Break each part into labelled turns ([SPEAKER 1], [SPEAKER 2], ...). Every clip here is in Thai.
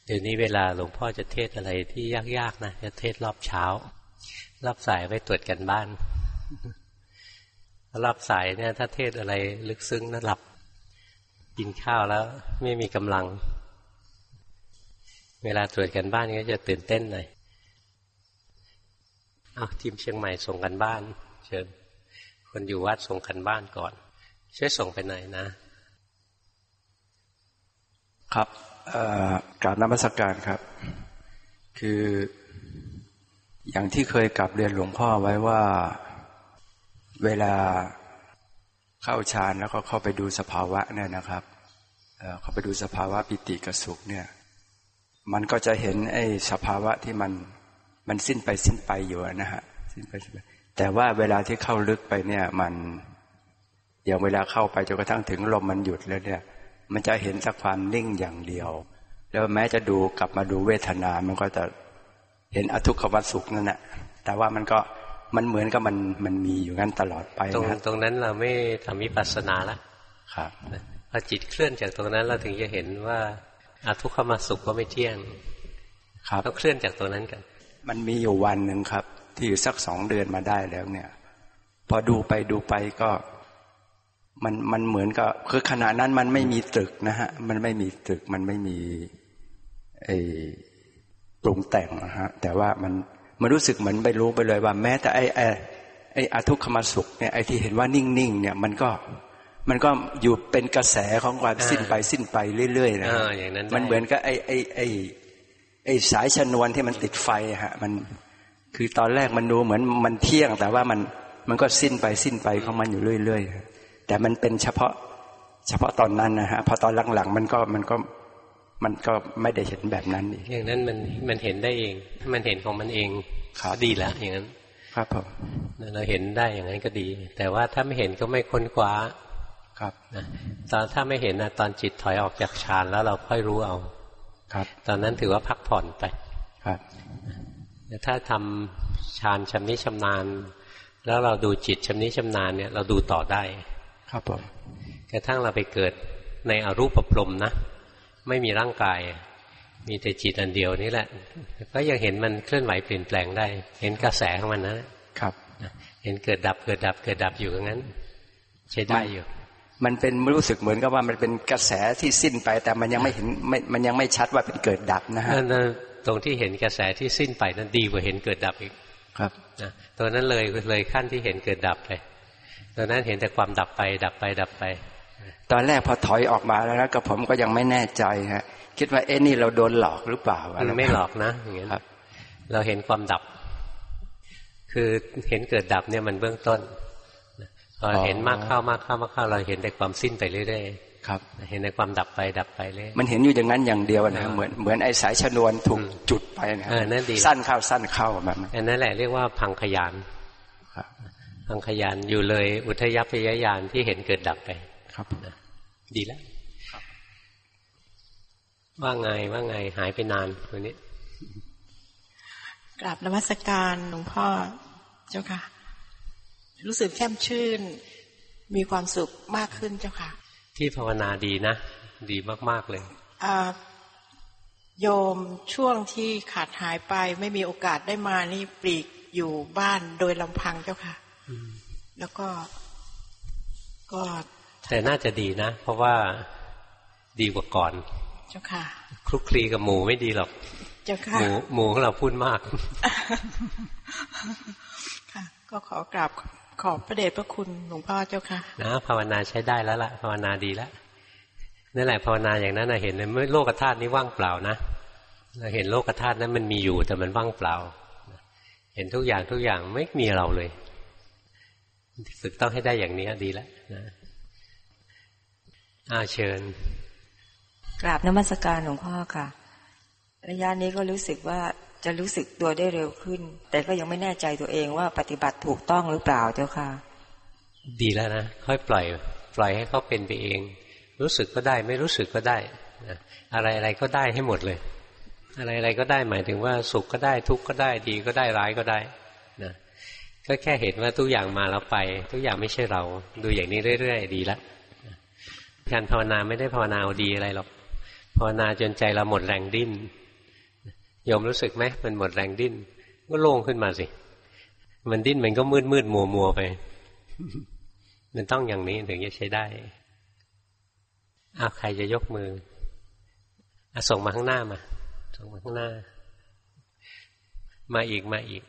[SPEAKER 1] เดี๋ยวนี้เวลาหลวงพ่อจะเทศอะไรที่ยากๆนะจะเทศรอบเช้ารอบสายไว้ตรวจกันบ้านรอบสายเนี่ยถ้าเทศอะไรลึกซึ้งน่าหลับกินข้าวแล้วไม่มีกำลังเวลาตรวจกันบ้านก็จะตื่นเต้นหน่อยทีมเชียงใหม่ส่งกันบ้านเชิญคนอยู่วัดส่งกันบ้านก่อนช่วยส่งไปหน่อยนะครับ
[SPEAKER 2] กราบนมัสการครับคืออย่างที่เคยกลับเรียนหลวงพ่อไว้ว่าเวลาเข้าฌานแล้วก็เข้าไปดูสภาวะเนี่ยนะครับเข้าไปดูสภาวะปิติกับสุขเนี่ยมันก็จะเห็นไอ้สภาวะที่มันสิ้นไปอยู่นะฮะสิ้นไปแต่ว่าเวลาที่เข้าลึกไปเนี่ยมันอย่างเวลาเข้าไปจนกระทั่งถึงลมมันหยุดแล้วเนี่ยมันจะเห็นแต่ความนิ่งอย่างเดียวแล้วแม้จะดูกลับมาดูเวทนามันก็จะเห็นอทุกขมสุขนั่นแหละแต่ว่ามันเหมือนกับมันมีอยู่งั้นตลอดไปนะ
[SPEAKER 1] ตรงนั้นเราไม่ทำวิปัสสนาละ
[SPEAKER 2] ครับ
[SPEAKER 1] พอจิตเคลื่อนจากตรงนั้นเราถึงจะเห็นว่าอทุกขมสุขก็ไม่เที่ยง
[SPEAKER 2] ครับ
[SPEAKER 1] ต้องเคลื่อนจากตรงนั้นกัน
[SPEAKER 2] มันมีอยู่วันหนึ่งครับที่อยู่สัก2 เดือนมาได้แล้วเนี่ยพอดูไปก็มันเหมือนกับคือขณะนั้นมันไม่มีตึกนะฮะมันไม่มีตึกมันไม่มีปรุงแต่งนะฮะแต่ว่ามันรู้สึกเหมือนไปรู้ไปเลยว่าแม้แต่ไอ้อทุกขมสุขเนี่ยไอ้ที่เห็นว่านิ่งๆเนี่ยมันก็อยู่เป็นกระแสของความสิ้นไปเรื่อยๆนะมันเหมือนกับไอ้สายชนวนที่มันติดไฟฮะมันคือตอนแรกมันดูเหมือนมันเที่ยงแต่ว่ามันก็สิ้นไปของมันอยู่เรื่อยๆแต่มันเป็นเฉพาะตอนนั้นนะฮะพอตอนหลังๆมันก็ไม่ได้เห็นแบบนั้นอีก
[SPEAKER 1] อย่างนั้นมันเห็นได้เองมันเห็นของมันเองดีแล้วอย่างนั้น
[SPEAKER 2] ครับผม
[SPEAKER 1] เราเห็นได้อย่างนั้นก็ดีแต่ว่าถ้าไม่เห็นก็ไม่ค้นคว้า
[SPEAKER 2] ครับ
[SPEAKER 1] ถ้าไม่เห็นนะตอนจิตถอยออกจากฌานแล้วเราค่อยรู้เอา
[SPEAKER 2] ครับ
[SPEAKER 1] ตอนนั้นถือว่าพักผ่อนไป
[SPEAKER 2] ครับ
[SPEAKER 1] แต่ถ้าทำฌานชำนิชำนาญแล้วเราดูจิตชำนิชำนาญเนี่ยเราดูต่อได้
[SPEAKER 2] ครับผม
[SPEAKER 1] กระทั่งเราไปเกิดในอรูปพรหมนะไม่มีร่างกายมีแต่จิตอันเดียวนี่แหละก็ยังเห็นมันเคลื่อนไหวเปลี่ยนแปลงได้เห็นกระแสของมัน
[SPEAKER 2] นะครับ
[SPEAKER 1] เห็นเกิดดับอยู่อย่างนั้นใช้ได้อยู่
[SPEAKER 2] มันเป็นรู้สึกเหมือนกับว่ามันเป็นกระแสที่สิ้นไปแต่มันยังไม่เห็นมันยังไม่ชัดว่าเป็นเกิดดับนะฮะ
[SPEAKER 1] ตรงที่เห็นกระแสที่สิ้นไปนั้นดีกว่าเห็นเกิดดับอีก
[SPEAKER 2] ครับ
[SPEAKER 1] นะตัวนั้นเลยขั้นที่เห็นเกิดดับไปตอนนั้นเห็นแต่ความดับไป
[SPEAKER 2] ตอนแรกพอถอยออกมาแล้วนะกับผมก็ยังไม่แน่ใจฮะคิดว่านี่เราโดนหลอกหรือเปล่า
[SPEAKER 1] ไม่หลอกนะอย่างนี้เราเห็นความดับคือเห็นเกิดดับเนี่ยมันเบื้องต้นพอเห็นมากเข้าเราเห็นแต่ความสิ้นไปเรื่อย
[SPEAKER 2] ๆครับ
[SPEAKER 1] เห็นแต่ความดับไปเรื่อย
[SPEAKER 2] มันเห็นอยู่อย่างนั้นอย่างเดียวนะเหมือนไอ้สายชนวนถูกจุดไปนะ
[SPEAKER 1] นั่นดี
[SPEAKER 2] สั้นเข้าแบบนั้น
[SPEAKER 1] นั่นแหละเรียกว่าพังขยานพังขยานอยู่เลยอุทยพยญาณที่เห็นเกิดดับไป
[SPEAKER 2] ครับ
[SPEAKER 1] ดีแล้วว่าไงหายไปนานวันนี้
[SPEAKER 3] กราบนมัสการหลวงพ่อเจ้าค่ะรู้สึกแช่มชื่นมีความสุขมากขึ้นเจ้าค่ะ
[SPEAKER 1] ที่ภาวนาดีนะดีมากๆเลย
[SPEAKER 3] โยมช่วงที่ขาดหายไปไม่มีโอกาสได้มานี่ปลีกอยู่บ้านโดยลำพังเจ้าค่ะแล้วก็
[SPEAKER 1] แต่น่าจะดีนะเพราะว่าดีกว่าก่อน
[SPEAKER 3] เจ้าค่ะ
[SPEAKER 1] คลุกคลีกับหมู่ไม่ดีหรอก
[SPEAKER 3] เจ้าค่ะ
[SPEAKER 1] หมู่ของเราพูดมาก
[SPEAKER 3] ค่ะก็ขอกราบขอบพระเดชพระคุณหลวงพ่อเจ้าค่ะ
[SPEAKER 1] นะภาวนาใช้ได้แล้วล่ะภาวนาดีแล้วนั่นแหละภาวนาอย่างนั้นนะเห็นเลยโลกธาตุนี้ว่างเปล่านะเราเห็นโลกธาตุนั้นมันมีอยู่แต่มันว่างเปล่าเห็นทุกอย่างไม่มีเราเลยฝึกต้องให้ได้อย่างนี้ดีแล้วนะเชิญ
[SPEAKER 4] กราบนมัสการหลวงพ่อค่ะระยะนี้ก็รู้สึกว่าจะรู้สึกตัวได้เร็วขึ้นแต่ก็ยังไม่แน่ใจตัวเองว่าปฏิบัติถูกต้องหรือเปล่าเจ้าค่ะ
[SPEAKER 1] ดีแล้วนะค่อยปล่อยให้เขาเป็นไปเองรู้สึกก็ได้ไม่รู้สึกก็ได้อะไรก็ได้ให้หมดเลยอะไรก็ได้หมายถึงว่าสุขก็ได้ทุกข์ก็ได้ดีก็ได้ร้ายก็ได้นะก็แค่เห็นว่าทุกอย่างมาแล้วไปทุกอย่างไม่ใช่เราดูอย่างนี้เรื่อยๆดีแล้วการภาวนาไม่ได้ภาวนาเอาดีอะไรหรอกภภาวนาจนใจเราหมดแรงดิ้นโยมรู้สึกไหมมันหมดแรงดิ้นก็โล่งขึ้นมาสิมันดิ้นมันก็มืดมัวไปมันต้องอย่างนี้ถึงจะใช้ได้ใครจะยกมือส่งมาข้างหน้ามาส่งมาข้างหน้ามาอีก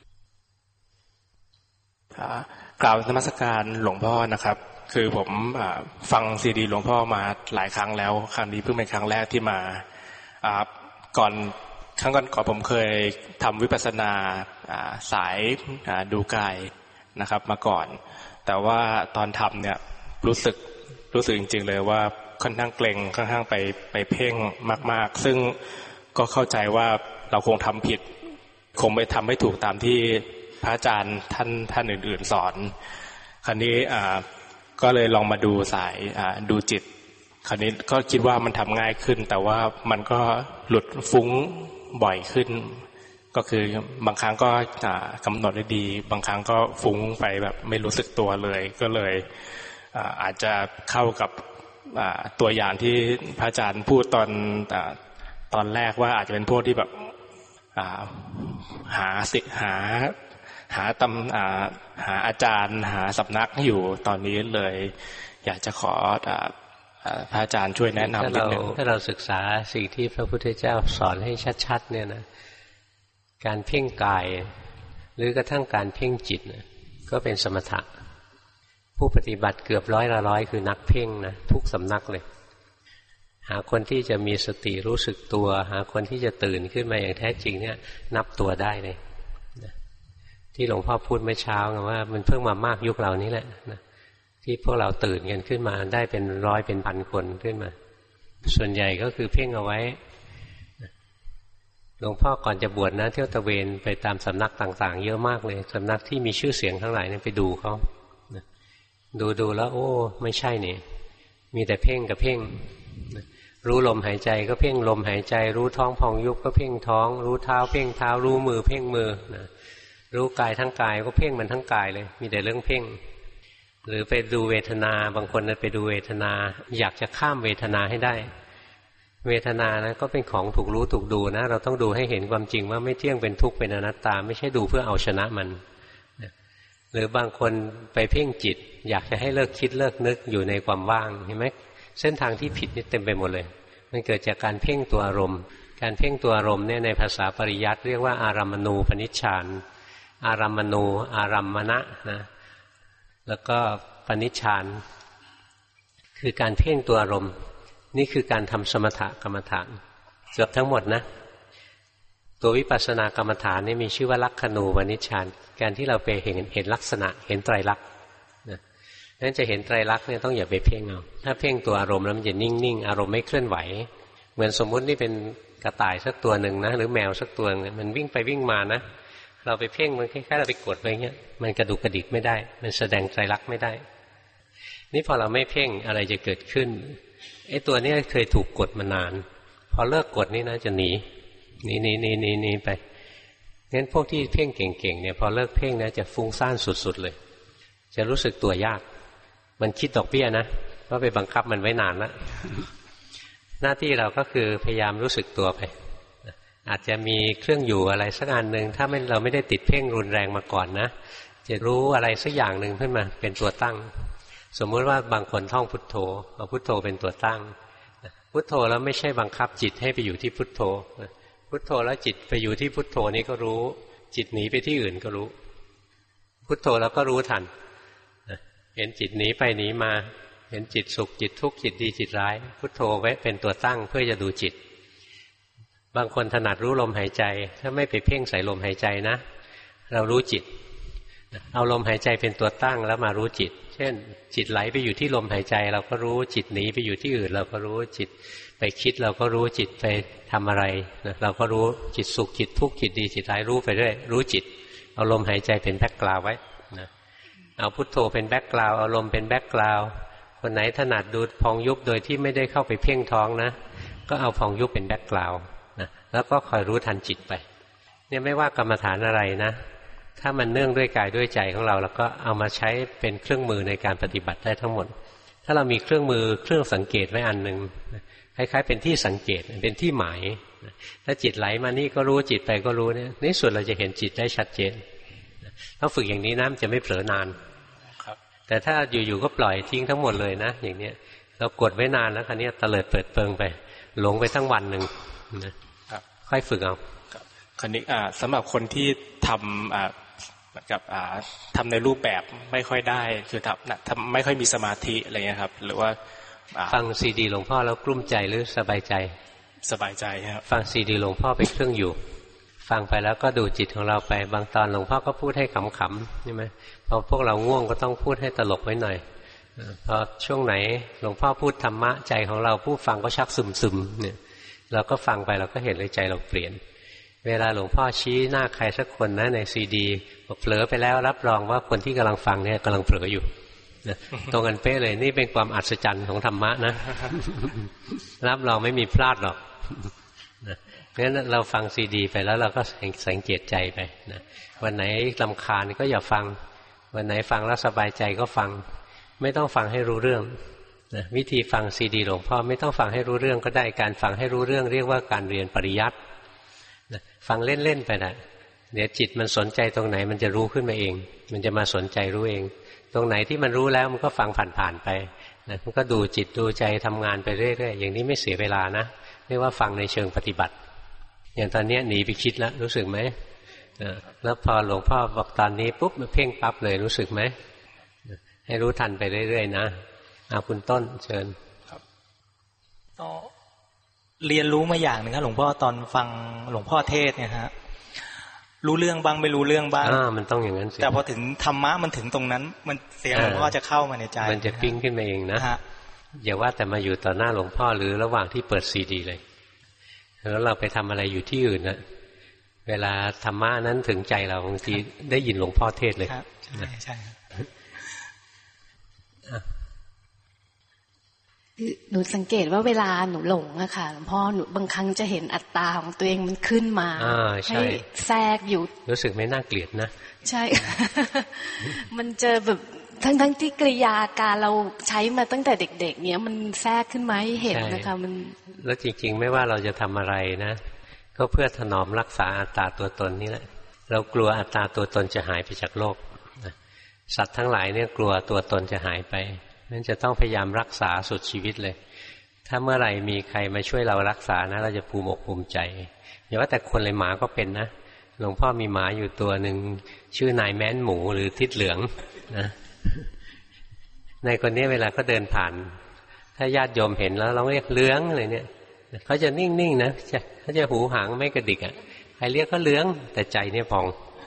[SPEAKER 5] กล่าวนมัสการหลวงพ่อนะครับคือผมฟังซีดีหลวงพ่อมาหลายครั้งแล้วครั้งนี้เพิ่งเป็นครั้งแรกที่มาก่อนครั้งก่อนผมเคยทำวิปัสสนาสายดูกายนะครับมาก่อนแต่ว่าตอนทำเนี่ยรู้สึกจริงๆเลยว่าค่อนข้างเกร็งค่อนข้างไปเพ่งมากๆซึ่งก็เข้าใจว่าเราคงทำผิดคงไม่ทำไม่ถูกตามที่พระอาจารย์ท่านอื่นๆสอนคราวนี้ก็เลยลองมาดูสายดูจิตคราวนี้ก็คิดว่ามันทำง่ายขึ้นแต่ว่ามันก็หลุดฟุ้งบ่อยขึ้นก็คือบางครั้งก็กำหนดได้ดีบางครั้งก็ฟุ้งไปแบบไม่รู้สึกตัวเลยก็เลยอาจจะเข้ากับตัวอย่างที่พระอาจารย์พูดตอนแรกว่าอาจจะเป็นพวกที่แบบหาอาจารย์หาสำนักอยู่ตอนนี้เลยอยากจะขอพระอาจารย์ช่วยแนะนำนิดนึง
[SPEAKER 1] ถ้าเราศึกษาสิ่งที่พระพุทธเจ้าสอนให้ชัดๆเนี่ยนะการเพ่งกายหรือกระทั่งการเพ่งจิตนะก็เป็นสมถะผู้ปฏิบัติเกือบ100คือนักเพ่งนะทุกสำนักเลยหาคนที่จะมีสติรู้สึกตัวหาคนที่จะตื่นขึ้นมาอย่างแท้จริงเนี่ยนับตัวได้เลยนะที่หลวงพ่อพูดเมื่อเช้าว่ามันเพิ่งมามากยุคเรานี้แหละนะที่พวกเราตื่นกันขึ้นมาได้เป็น100เป็นพันคนขึ้นมาส่วนใหญ่ก็คือเพ่งเอาไว้หลวงพ่อก่อนจะบวชนะเที่ยวตะเวนไปตามสำนักต่างๆเยอะมากเลยสำนักที่มีชื่อเสียงทั้งหลายเนี่ยไปดูเขาดูแล้วโอ้ไม่ใช่นี่มีแต่เพ่งกับเพ่งรู้ลมหายใจก็เพ่งลมหายใจรู้ท้องพองยุบก็เพ่งท้องรู้เท้าเพ่งเท้ารู้มือเพ่งมือรู้กายทั้งกายก็เพ่งมันทั้งกายเลยมีแต่เรื่องเพ่งหรือไปดูเวทนาบางคนไปดูเวทนาอยากจะข้ามเวทนาให้ได้เวทนานะก็เป็นของถูกรู้ถูกดูนะเราต้องดูให้เห็นความจริงว่าไม่เที่ยงเป็นทุกข์เป็นอนัตตาไม่ใช่ดูเพื่อเอาชนะมันหรือบางคนไปเพ่งจิตอยากจะให้เลิกคิดเลิกนึกอยู่ในความว่างเห็นไหมเส้นทางที่ผิดนี่เต็มไปหมดเลยมันเกิดจากการเพ่งตัวอารมณ์การเพ่งตัวอารมณ์เนี่ยในภาษาปริยัติเรียกว่าอารัมมณูปนิชฌานอารัมมณูอารัมมณะนะแล้วก็ปนิชฌานคือการเพ่งตัวอารมณ์นี่คือการทำสมถกรรมฐานเกือบทั้งหมดนะตัววิปัสสนากรรมฐานนี่มีชื่อว่าลักขณูปนิชฌานการที่เราไปเห็นลักษณะเห็นไตรลักษณ์นะนั้นจะเห็นไตรลักษณ์เนี่ยต้องอย่าไปเพ่งเอาถ้าเพ่งตัวอารมณ์แล้วมันจะนิ่งๆอารมณ์ไม่เคลื่อนไหวเหมือนสมมุตินี่เป็นกระต่ายสักตัวหนึ่งนะหรือแมวสักตัวนึงมันวิ่งไปวิ่งมานะเราไปเพ่งมันคล้ายๆเราไปกดไปเงี้ยมันกระดุกกระดิกไม่ได้มันแสดงไตรลักษณ์ไม่ได้นี่พอเราไม่เพ่งอะไรจะเกิดขึ้นไอ้ตัวนี้เคยถูกกดมานานพอเลิกกดนี่นะจะหนีไปงั้นพวกที่เพ่งเก่งๆเนี่ยพอเลิกเพ่งนะจะฟุ้งซ่านสุดๆเลยจะรู้สึกตัวยากมันคิดดอกเบี้ยนะว่าไปบังคับมันไว้นานแล้วหน้าที่เราก็คือพยายามรู้สึกตัวไปอาจจะมีเครื่องอยู่อะไรสักอันหนึ่งถ้าเราไม่ได้ติดเพ่งรุนแรงมาก่อนนะจะรู้อะไรสักอย่างหนึ่งขึ้นมาเป็นตัวตั้งสมมติว่าบางคนท่องพุทโธเอาพุทโธเป็นตัวตั้งพุทโธแล้วไม่ใช่บังคับจิตให้ไปอยู่ที่พุทโธพุทโธแล้วจิตไปอยู่ที่พุทโธนี้ก็รู้จิตหนีไปที่อื่นก็รู้พุทโธแล้วก็รู้ทันเห็นจิตหนีไปหนีมาเห็นจิตสุขจิตทุกข์จิตดีจิตร้ายพุทโธไว้เป็นตัวตั้งเพื่อจะดูจิตบางคนถนัดรู้ลมหายใจถ้าไม่ไปเพ่งใส่ลมหายใจนะเรารู้จิตเอาลมหายใจเป็นตัวตั้งแล้วมารู้จิตเช่นจิตไหลไปอยู่ที่ลมหายใจเราก็รู้จิตหนีไปอยู่ที่อื่นเราก็รู้จิตไปคิดเราก็รู้จิตไปทำอะไรเราก็รู้จิตสุขจิตทุกข์จิตดีจิตร้ายรู้ไปเรื่อยรู้จิตเอาลมหายใจเป็นแบ็คกราวด์ไว้นะเอาพุทโธเป็นแบ็คกราวด์เอาลมเป็นแบ็คกราวด์คนไหนถนัดดูพองยุบโดยที่ไม่ได้เข้าไปเพ่งท้องนะก็เอาพองยุบเป็นแบ็คกราวด์นะแล้วก็คอยรู้ทันจิตไปเนี่ยไม่ว่ากรรมฐานอะไรนะถ้ามันเนื่องด้วยกายด้วยใจของเราแล้วก็เอามาใช้เป็นเครื่องมือในการปฏิบัติได้ทั้งหมดถ้าเรามีเครื่องมือเครื่องสังเกตไว้อันหนึ่งคล้ายๆเป็นที่สังเกตเป็นที่หมายถ้าจิตไหลมานี่ก็รู้จิตไปก็รู้เนี่ยในสุดเราจะเห็นจิตได้ชัดเจนต้องฝึกอย่างนี้นะมันจะไม่เผลอนานแต่ถ้าอยู่ๆก็ปล่อยทิ้งทั้งหมดเลยนะอย่างเนี้ยเรากดไว้นานแล้วคราวนี้เตลิดเปิดเปิงไปหลงไปทั้งวันหนึ่งนะค่อยฝึกเอา
[SPEAKER 5] คราวนี้สำหรับคนที่ทำเหมือนกับทำในรูปแบบไม่ค่อยได้คือทำไม่ค่อยมีสมาธิอะไรเงี้ยครับหรือว่า
[SPEAKER 1] ฟังซีดีหลวงพ่อแล้วกลุ้มใจหรือสบายใจ
[SPEAKER 5] สบายใจครับ
[SPEAKER 1] ฟังซีดีหลวงพ่อเป็นเครื่องอยู่ฟังไปแล้วก็ดูจิตของเราไปบางตอนหลวงพ่อก็พูดให้ขำๆใช่ไหมพอพวกเราง่วงก็ต้องพูดให้ตลกไว้หน่อยพอช่วงไหนหลวงพ่อพูดธรรมะใจของเราผู้ฟังก็ชักซึมๆเนี่ยเราก็ฟังไปเราก็เห็นเลยใจเราเปลี่ยนเวลาหลวงพ่อชี้หน้าใครสักคนนะในซีดีเผลอไปแล้วรับรองว่าคนที่กำลังฟังเนี่ยกำลังเผลออยู่ตรงกันเป๊ะเลยนี่เป็นความอัศจรรย์ของธรรมะนะรับรองไม่มีพลาดหรอกงั้นเราฟังซีดีไปแล้วเราก็สังเกตใจไปนะวันไหนรำคาญก็อย่าฟังวันไหนฟังแล้วสบายใจก็ฟังไม่ต้องฟังให้รู้เรื่องนะวิธีฟังซีดีหลวงพ่อไม่ต้องฟังให้รู้เรื่องก็ได้การฟังให้รู้เรื่องเรียกว่าการเรียนปริยัตินะฟังเล่นๆไปนะเดี๋ยวจิตมันสนใจตรงไหนมันจะรู้ขึ้นมาเองมันจะมาสนใจรู้เองตรงไหนที่มันรู้แล้วมันก็ฟังผ่านๆไปนะมันก็ดูจิตดูใจทำงานไปเรื่อยๆอย่างนี้ไม่เสียเวลานะเรียกว่าฟังในเชิงปฏิบัติอย่างตอนนี้หนีไปคิดแล้วรู้สึกไหมแล้วพอหลวงพ่อบอกตอนนี้ปุ๊บเพ่งปั๊บเลยรู้สึกไหมให้รู้ทันไปเรื่อยๆนะเอาคุณต้นเชิญ
[SPEAKER 6] ครับเรียนรู้มาอย่างหนึ่งครับหลวงพ่อตอนฟังหลวงพ่อเทศเนี่ยฮะรู้เรื่องบ้างไม่รู้เรื่องบ้าง
[SPEAKER 1] มันต้องอย่างนั้นสิ
[SPEAKER 6] แต่พอถึงธรรมะมันถึงตรงนั้นมันเสียงหลวงพ่อจะเข้ามาในใจ
[SPEAKER 1] มันจะปิ้งขึ้นมาเองนะอย่าว่าแต่มาอยู่ต่อหน้าหลวงพ่อหรือระหว่างที่เปิดซีดีเลยแล้วเราไปทำอะไรอยู่ที่อื่นนะเวลาธรรมะนั้นถึงใจเราบางทีได้ยินหลวงพ่อเทศเลย
[SPEAKER 6] ใช่
[SPEAKER 7] หนูสังเกตว่าเวลาหนูหลงอะค่ะหลวงพ่อหนูบางครั้งจะเห็นอัตตาของตัวเองมันขึ้นมาให้แทรกอยู่
[SPEAKER 1] รู้สึกไม่น่าเกลียดนะ
[SPEAKER 7] ใช่ มันเจอแบบทั้งที่กริยาการเราใช้มาตั้งแต่เด็กๆเนี้ยมันแทรกขึ้นมาให้เห็นนะคะมัน
[SPEAKER 1] แล้วจริงๆไม่ว่าเราจะทำอะไรนะก็เพื่อถนอมรักษาอัตตาตัวตนนี่แหละเรากลัวอัตตาตัวตนจะหายไปจากโลกสัตว์ทั้งหลายเนี่ยกลัวตัวตนจะหายไปนั่นจะต้องพยายามรักษาสุดชีวิตเลยถ้าเมื่อไหร่มีใครมาช่วยเรารักษานะเราจะภูมิอกภูมิใจอย่าว่าแต่คนเลยหมาก็เป็นนะหลวงพ่อมีหมาอยู่ตัวหนึ่งชื่อนายแม้นหมูหรือทิศเหลืองนะในคนนี้เวลาเขาเดินผ่านถ้าญาติโยมเห็นแล้วเราเรียกเหลืองอะไรเนี่ยเขาจะนิ่งๆนะเขาจะหูหางไม่กระดิกอ่ะใครเรียกก็เหลืองแต่ใจเนี่ยพอง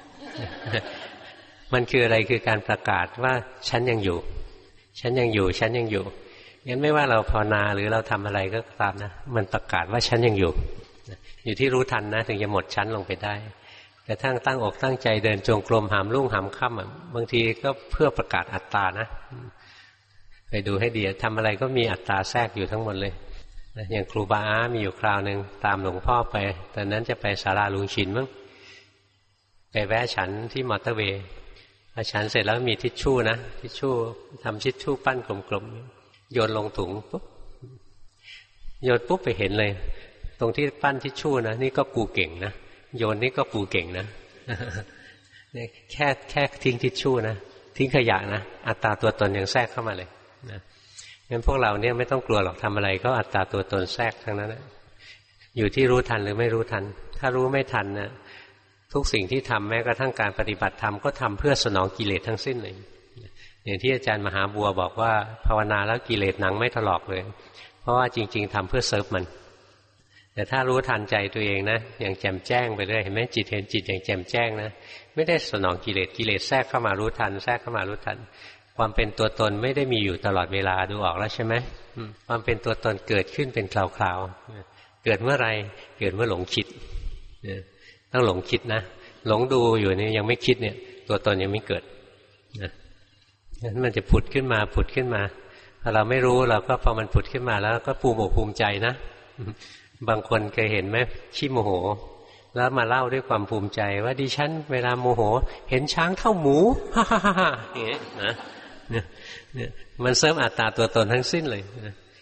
[SPEAKER 1] มันคืออะไรคือการประกาศว่าฉันยังอยู่ฉันยังอยู่ฉันยังอยู่งั้นไม่ว่าเราภาวนาหรือเราทำอะไรก็ตามนะมันประกาศว่าฉันยังอยู่อยู่ที่รู้ทันนะถึงจะหมดชั้นลงไปได้แต่ทั้งตั้งอกตั้งใจเดินจงกรมหามรุ่งหามค่ำบางทีก็เพื่อประกาศอัตตานะไปดูให้ดีทำอะไรก็มีอัตตาแทรกอยู่ทั้งหมดเลยอย่างครูบาอามีอยู่คราวหนึ่งตามหลวงพ่อไปตอนนั้นจะไปศาลาลุงชินมั้งไปแวะฉันที่มอเตอร์เวย์พอฉันเสร็จแล้วมีทิชชู่นะทิชชู่ทำทิชชู่ปั้นกลมๆโยนลงถุงปุ๊บโยนปุ๊บไปเห็นเลยตรงที่ปั้นทิชชู่นะนี่ก็กูเก่งนะโยนนี่ก็กูเก่งนะแค่ทิ้งทิชชู่นะทิ้งขยะนะอัตตาตัวตนยังแทรกเข้ามาเลยนะงั้นพวกเราเนี่ยไม่ต้องกลัวหรอกทำอะไรก็อัตตาตัวตนแทรกทั้งนั้นนะอยู่ที่รู้ทันหรือไม่รู้ทันถ้ารู้ไม่ทันนะทุกสิ่งที่ทำแม้กระทั่งการปฏิบัติธรรมก็ทำเพื่อสนองกิเลสทั้งสิ้นเลยอย่างที่อาจารย์มหาบัวบอกว่าภาวนาแล้วกิเลสหนังไม่ถลอกเลยเพราะว่าจริงๆทำเพื่อเซิร์ฟมันแต่ถ้ารู้ทันใจตัวเองนะอย่างแจ่มแจ้งไปเรื่อยเห็นไหมจิตเห็นจิตอย่างแจ่มแจ้งนะไม่ได้สนองกิเลสกิเลสแทรกเข้ามารู้ทันแทรกเข้ามารู้ทันความเป็นตัวตนไม่ได้มีอยู่ตลอดเวลาดูออกแล้วใช่ไหมความเป็นตัวตนเกิดขึ้นเป็นคราวๆเกิดเมื่อไรเกิดเมื่อหลงคิดต้องหลงคิดนะหลงดูอยู่นี่ยังไม่คิดเนี่ยตัวตนยังไม่เกิดนะงั้นมันจะผุดขึ้นมาพอเราไม่รู้เราก็พอมันผุดขึ้นมาแล้วก็ภูมิอกภูมิใจนะบางคนเคยเห็นไหมขี้โมโหแล้วมาเล่าด้วยความภูมิใจว่าดิฉันเวลาโมโหเห็นช้างเท่าหมูฮ่าฮ่าฮ่าอย่างเงี้ยนะเนี่ยมันเสริมอัตตาตัวตนทั้งสิ้นเลย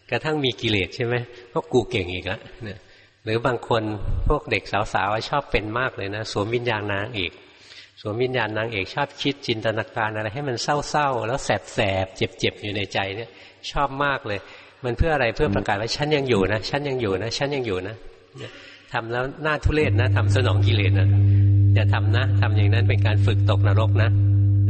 [SPEAKER 1] กระทั่งมีกิเลสใช่ไหมก็กูเก่งอีกแล้วเนี่ยหรือบางคนพวกเด็กสาวๆชอบเป็นมากเลยนะสวมวิญญาณนางเอกสวมวิญญาณนางเอกชอบคิดจินตนาการอะไรให้มันเศร้าๆแล้วแสบๆเจ็บๆอยู่ในใจเนี่ยชอบมากเลยมันเพื่ออะไรเพื่อประกาศว่าฉันยังอยู่นะฉันยังอยู่นะฉันยังอยู่นะทำแล้วน่าทุเรศนะทำสนองกิเลสนะอย่าทำนะทำอย่างนั้นเป็นการฝึกตกนรกนะ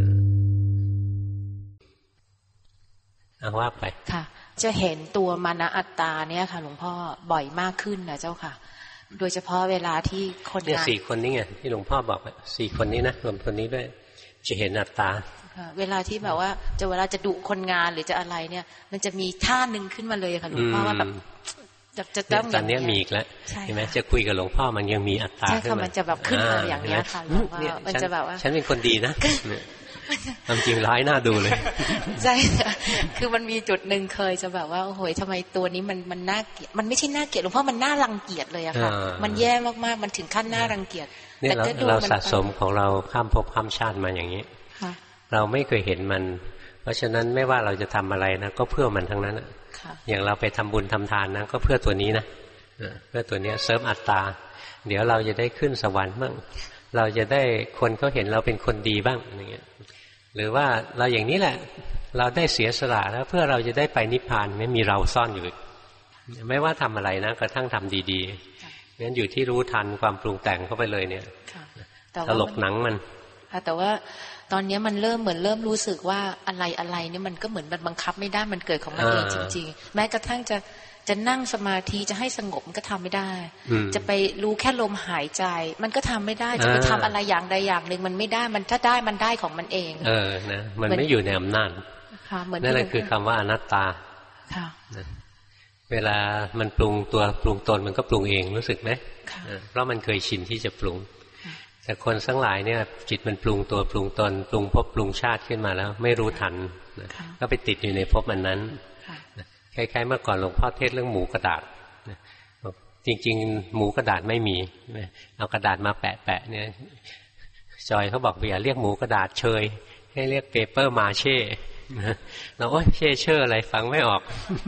[SPEAKER 1] เอาว่าไป
[SPEAKER 7] ค่ะจะเห็นตัวมานะอัตตาเนี่ยค่ะหลวงพ่อบ่อยมากขึ้นนะเจ้าค่ะโดยเฉพาะเวลาที่คนเนี่ย
[SPEAKER 1] 4 คนนี้ไงที่หลวงพ่อบอก4 คนนี้นะรวมคนนี้ด้วยจะเห็นอัตตา
[SPEAKER 7] เวลาที่แบบว่าเวลาจะดุคนงานหรือจะอะไรเนี่ยมันจะมีท่านึงขึ้นมาเลยค่ะหลวงพ่อว่าแบบจะต้อง
[SPEAKER 1] ตอนนี้มีอีกแล้วใช่ไหมจะคุยกับหลวงพ่อมันยังมีอัตตา
[SPEAKER 7] ใช่ค่ะมันจะแบบขึ้นมาอย่างนี้ค่ะหลวงพ่อมันจะแบบว่า
[SPEAKER 1] ฉันเป็นคนดีนะความจริงร้ายน่าดูเลย
[SPEAKER 7] ใช่คือมันมีจุดหนึ่งเคยจะแบบว่าโอ้โหทำไมตัวนี้มันน่าเกลียดมันไม่ใช่น่าเกลียดหลวงพ่อมันน่ารังเกียจเลยอะค่ะมันแย่มากๆมันถึงขั้นน่ารังเกียจ
[SPEAKER 1] นี่เราสะสมของเราข้ามภพข้ามชาติมาอย่างนี้เราไม่เคยเห็นมันเพราะฉะนั้นไม่ว่าเราจะทำอะไรนะก็เพื่อมันทั้งนั้นอย่างเราไปทำบุญทำทานนะก็เพื่อตัวนี้นะเพื่อตัวนี้เสริมอัตตาเดี๋ยวเราจะได้ขึ้นสวรรค์บ้างเราจะได้คนเขาเห็นเราเป็นคนดีบ้างอย่างเงี้ยหรือว่าเราอย่างนี้แหละเราได้เสียสละแล้วเพื่อเราจะได้ไปนิพพานไม่มีเราซ่อนอยู่ไม่ว่าทำอะไรนะกระทั่งทำดีๆงั้นอยู่ที่รู้ทันความปรุงแต่งเข้าไปเลยเนี่ยตลกหนังมัน
[SPEAKER 7] แต่ว่าตอนนี้มันเริ่มรู้สึกว่าอะไรเนี่ยมันก็เหมือนมันบังคับไม่ได้มันเกิดของมันเองจริงๆแม้กระทั่งจะนั่งสมาธิจะให้สงบมันก็ทำไม่ได้จะไปรู้แค่ลมหายใจมันก็ทำไม่ได้จะไปทำอะไรอย่างใดอย่างหนึ่งมันไม่ได้มันถ้าได้มันได้ของมันเอง
[SPEAKER 1] นะมันไม่อยู่ในอำนาจนั่นแหละคือคำว่าอนัตตาเวลามันปรุงตัวปรุงตนมันก็ปรุงเองรู้สึกไหมเพราะมันเคยชินที่จะปรุงแต่คนทั้งหลายเนี่ยจิตมันปรุงตัวปรุงตนปรุงภพปรุงชาติขึ้นมาแล้วไม่รู้ทันก็ไปติดอยู่ในภพอันนั้นคล้ายๆเมื่อก่อนหลวงพ่อเทศเรื่องหมูกระดาษจริงๆหมูกระดาษไม่มีเอากระดาษมาแปะเนี่ยจอยเขาบอกอย่าเรียกหมูกระดาษเชยให้เรียกเปเปอร์มาเช่เราโอ๊ยเช่อะไรฟังไม่ออก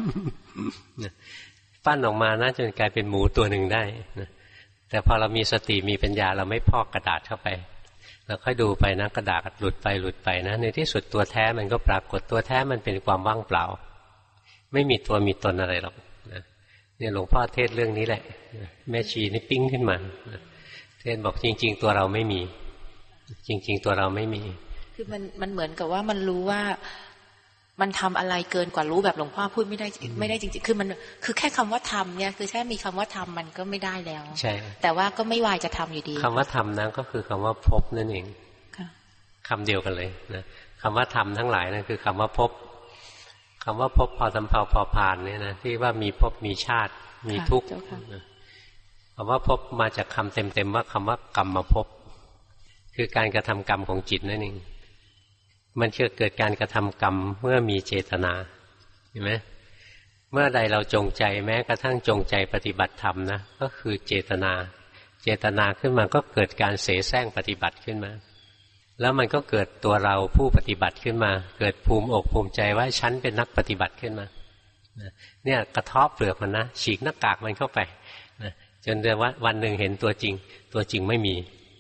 [SPEAKER 1] ปั้นออกมานะจนกลายเป็นหมูตัวหนึ่งได้แต่พอเรามีสติมีปัญญาเราไม่พอกกระดาษเข้าไปเราค่อยดูไปนะกระดาษหลุดไปนะในที่สุดตัวแท้มันก็ปรากฏตัวแท้มันเป็นความว่างเปล่าไม่มีตัวมีตนอะไรหรอกเนี่ยหลวงพ่อเทศเรื่องนี้แหละแม่ชีนี่ปิ้งขึ้นมาเทศบอกจริงๆตัวเราไม่มีจริงๆตัวเราไม่มี
[SPEAKER 7] คือมันเหมือนกับว่ามันรู้ว่ามันทำอะไรเกินกว่ารู้แบบหลวงพ่อพูดไม่ได้จริงๆคือมันคือแค่คำว่าทำเนี่ยคือแค่มีคำว่าทำมันก็ไม่ได้แล้ว
[SPEAKER 1] ใช่
[SPEAKER 7] แต่ว่าก็ไม่วายจะทำอยู่ดี
[SPEAKER 1] คำว่าทำนั้นก็คือคำว่าพบนั่นเองคำเดียวกันเลยนะคำว่าทำทั้งหลายนั่นคือคำว่าพบคำว่าพบพอสำเภาพอผ่านเนี่ยนะที่ว่ามีพบมีชาติมีทุกข์คำว่าพบมาจากคำเต็มๆว่าคำว่ากรรมภพคือการกระทำกรรมของจิตนั่นเองมันจะเกิดการกระทำกรรมเมื่อมีเจตนาเห็นไหมเมื่อใดเราจงใจแม้กระทั่งจงใจปฏิบัติธรรมนะก็คือเจตนาขึ้นมาก็เกิดการเสแสร้งปฏิบัติขึ้นมาแล้วมันก็เกิดตัวเราผู้ปฏิบัติขึ้นมาเกิดภูมิอกภูมิใจว่าฉันเป็นนักปฏิบัติขึ้นมาเนี่ยกระทบเปลือกมันนะฉีกหน้ากากมันเข้าไปจนเดี๋ยววันหนึ่งเห็นตัวจริงไม่มี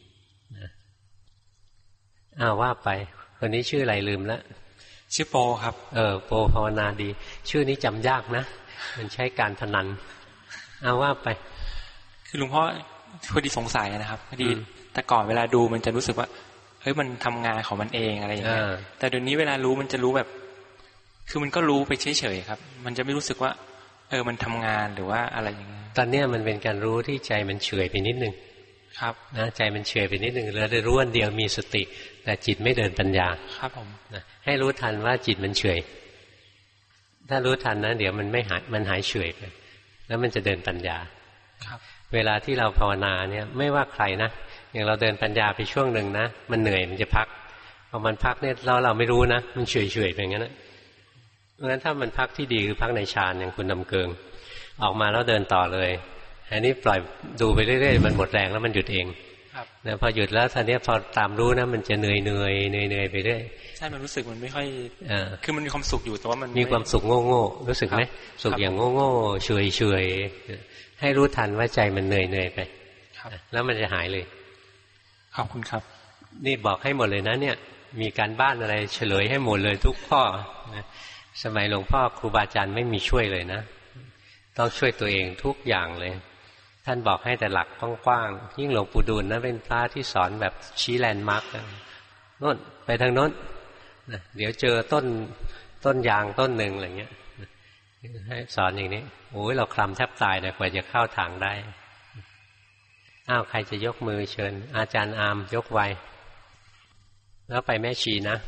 [SPEAKER 1] ว่าไปคนนี้ชื่ออะไรลืมแล้ว
[SPEAKER 5] ชื่อโปครับ
[SPEAKER 1] โปภาวนาดีชื่อนี้จำยากนะมันใช้การพนันว่าไป
[SPEAKER 5] คือหลวงพ่อพอดีสงสัยนะครับพอดีแต่ก่อนเวลาดูมันจะรู้สึกว่าเฮ้ยมันทำงานของมันเองอะไรอย่างเงี้ยแต่เดี๋ยวนี้เวลารู้มันจะรู้แบบคือมันก็รู้ไปเฉยๆครับมันจะไม่รู้สึกว่ามันทำงานหรือว่าอะไรอย่างเงี้ย
[SPEAKER 1] ตอนนี้มันเป็นการรู้ที่ใจมันเฉยไปนิดนึง
[SPEAKER 5] ครับ
[SPEAKER 1] นะใจมันเฉยไปนิดนึงแล้วได้รู้อันเดียวมีสติแต่จิตไม่เดินปัญญา
[SPEAKER 5] ครับผม
[SPEAKER 1] นะให้รู้ทันว่าจิตมันเฉยถ้ารู้ทันนะเดี๋ยวมันไม่หายมันหายเฉยไปแล้วมันจะเดินปัญญา
[SPEAKER 5] ครับ
[SPEAKER 1] เวลาที่เราภาวนาเนี่ยไม่ว่าใครนะอย่างเราเดินปัญญาไปช่วงหนึ่งนะมันเหนื่อยมันจะพักพอมันพักเนี่ยเราไม่รู้นะมันเฉยๆไปอย่างนั้นนะเพราะฉะนั้นถ้ามันพักที่ดีคือพักในฌานอย่างคุณนำเกิงออกมาแล้วเดินต่อเลยอันนี้ปล่อยดูไปเรื่อยๆมันหมดแรงแล้วมันหยุดเองนะพอหยุดแล้วตอนนี้พอตามรู้นะมันจะเหนื่อยไปเรื่อย
[SPEAKER 5] ใช่มันรู้สึกมันไม่ค่อยคือมันมีความสุขอยู่แต่ว่ามัน
[SPEAKER 1] มีความสุขโง่รู้สึกไหมสุขอย่างโง่เฉยให้รู้ทันว่าใจมันเหนื่อยไปแล้วมันจะหายเลย
[SPEAKER 5] ขอบคุณครับ
[SPEAKER 1] นี่บอกให้หมดเลยนะเนี่ยมีการบ้านอะไรเฉลยให้หมดเลยทุกข้อสมัยหลวงพ่อครูบาอาจารย์ไม่มีช่วยเลยนะต้องช่วยตัวเองทุกอย่างเลยท่านบอกให้แต่หลักกว้างๆยิ่งหลวงปู่ดูลนะเป็นพระที่สอนแบบชี้แลนด์มาร์กโน่นไปทางโน้นเดี๋ยวเจอต้นยางต้นหนึ่งอะไรเงี้ยให้สอนอย่างนี้โอ้ยเราคลำแทบตายนะกว่าจะเข้าทางได้อ้าวใครจะยกมือเชิญอาจารย์อามยกไวแล้วไปแม่ชีนะ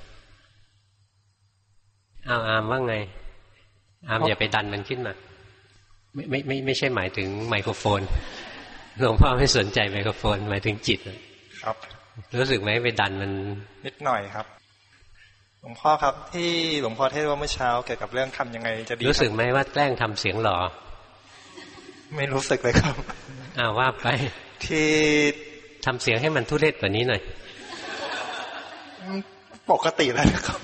[SPEAKER 1] อ้าวอามว่าไงอามอย่าไปดันมันขึ้นมาไม่ใช่หมายถึงไมโครโฟนหลวงพ่อไม่สนใจไมโครโฟนหมายถึงจิต
[SPEAKER 8] ครับ
[SPEAKER 1] รู้สึกไหมไปดันมัน
[SPEAKER 8] นิดหน่อยครับหลวงพ่อครับที่หลวงพ่อเทศว่าเมื่อเช้าเกี่ยวกับเรื่องทำยังไงจะดี
[SPEAKER 1] รู้สึกไหมว่าแกล้งทำเสียงหล่อ
[SPEAKER 8] ไม่รู้สึกเลยครับ
[SPEAKER 1] ว่าไป
[SPEAKER 8] ที่
[SPEAKER 1] ทำเสียงให้มันทุเรศกว่านี้หน่อย
[SPEAKER 8] ปกติแล้วนะครับ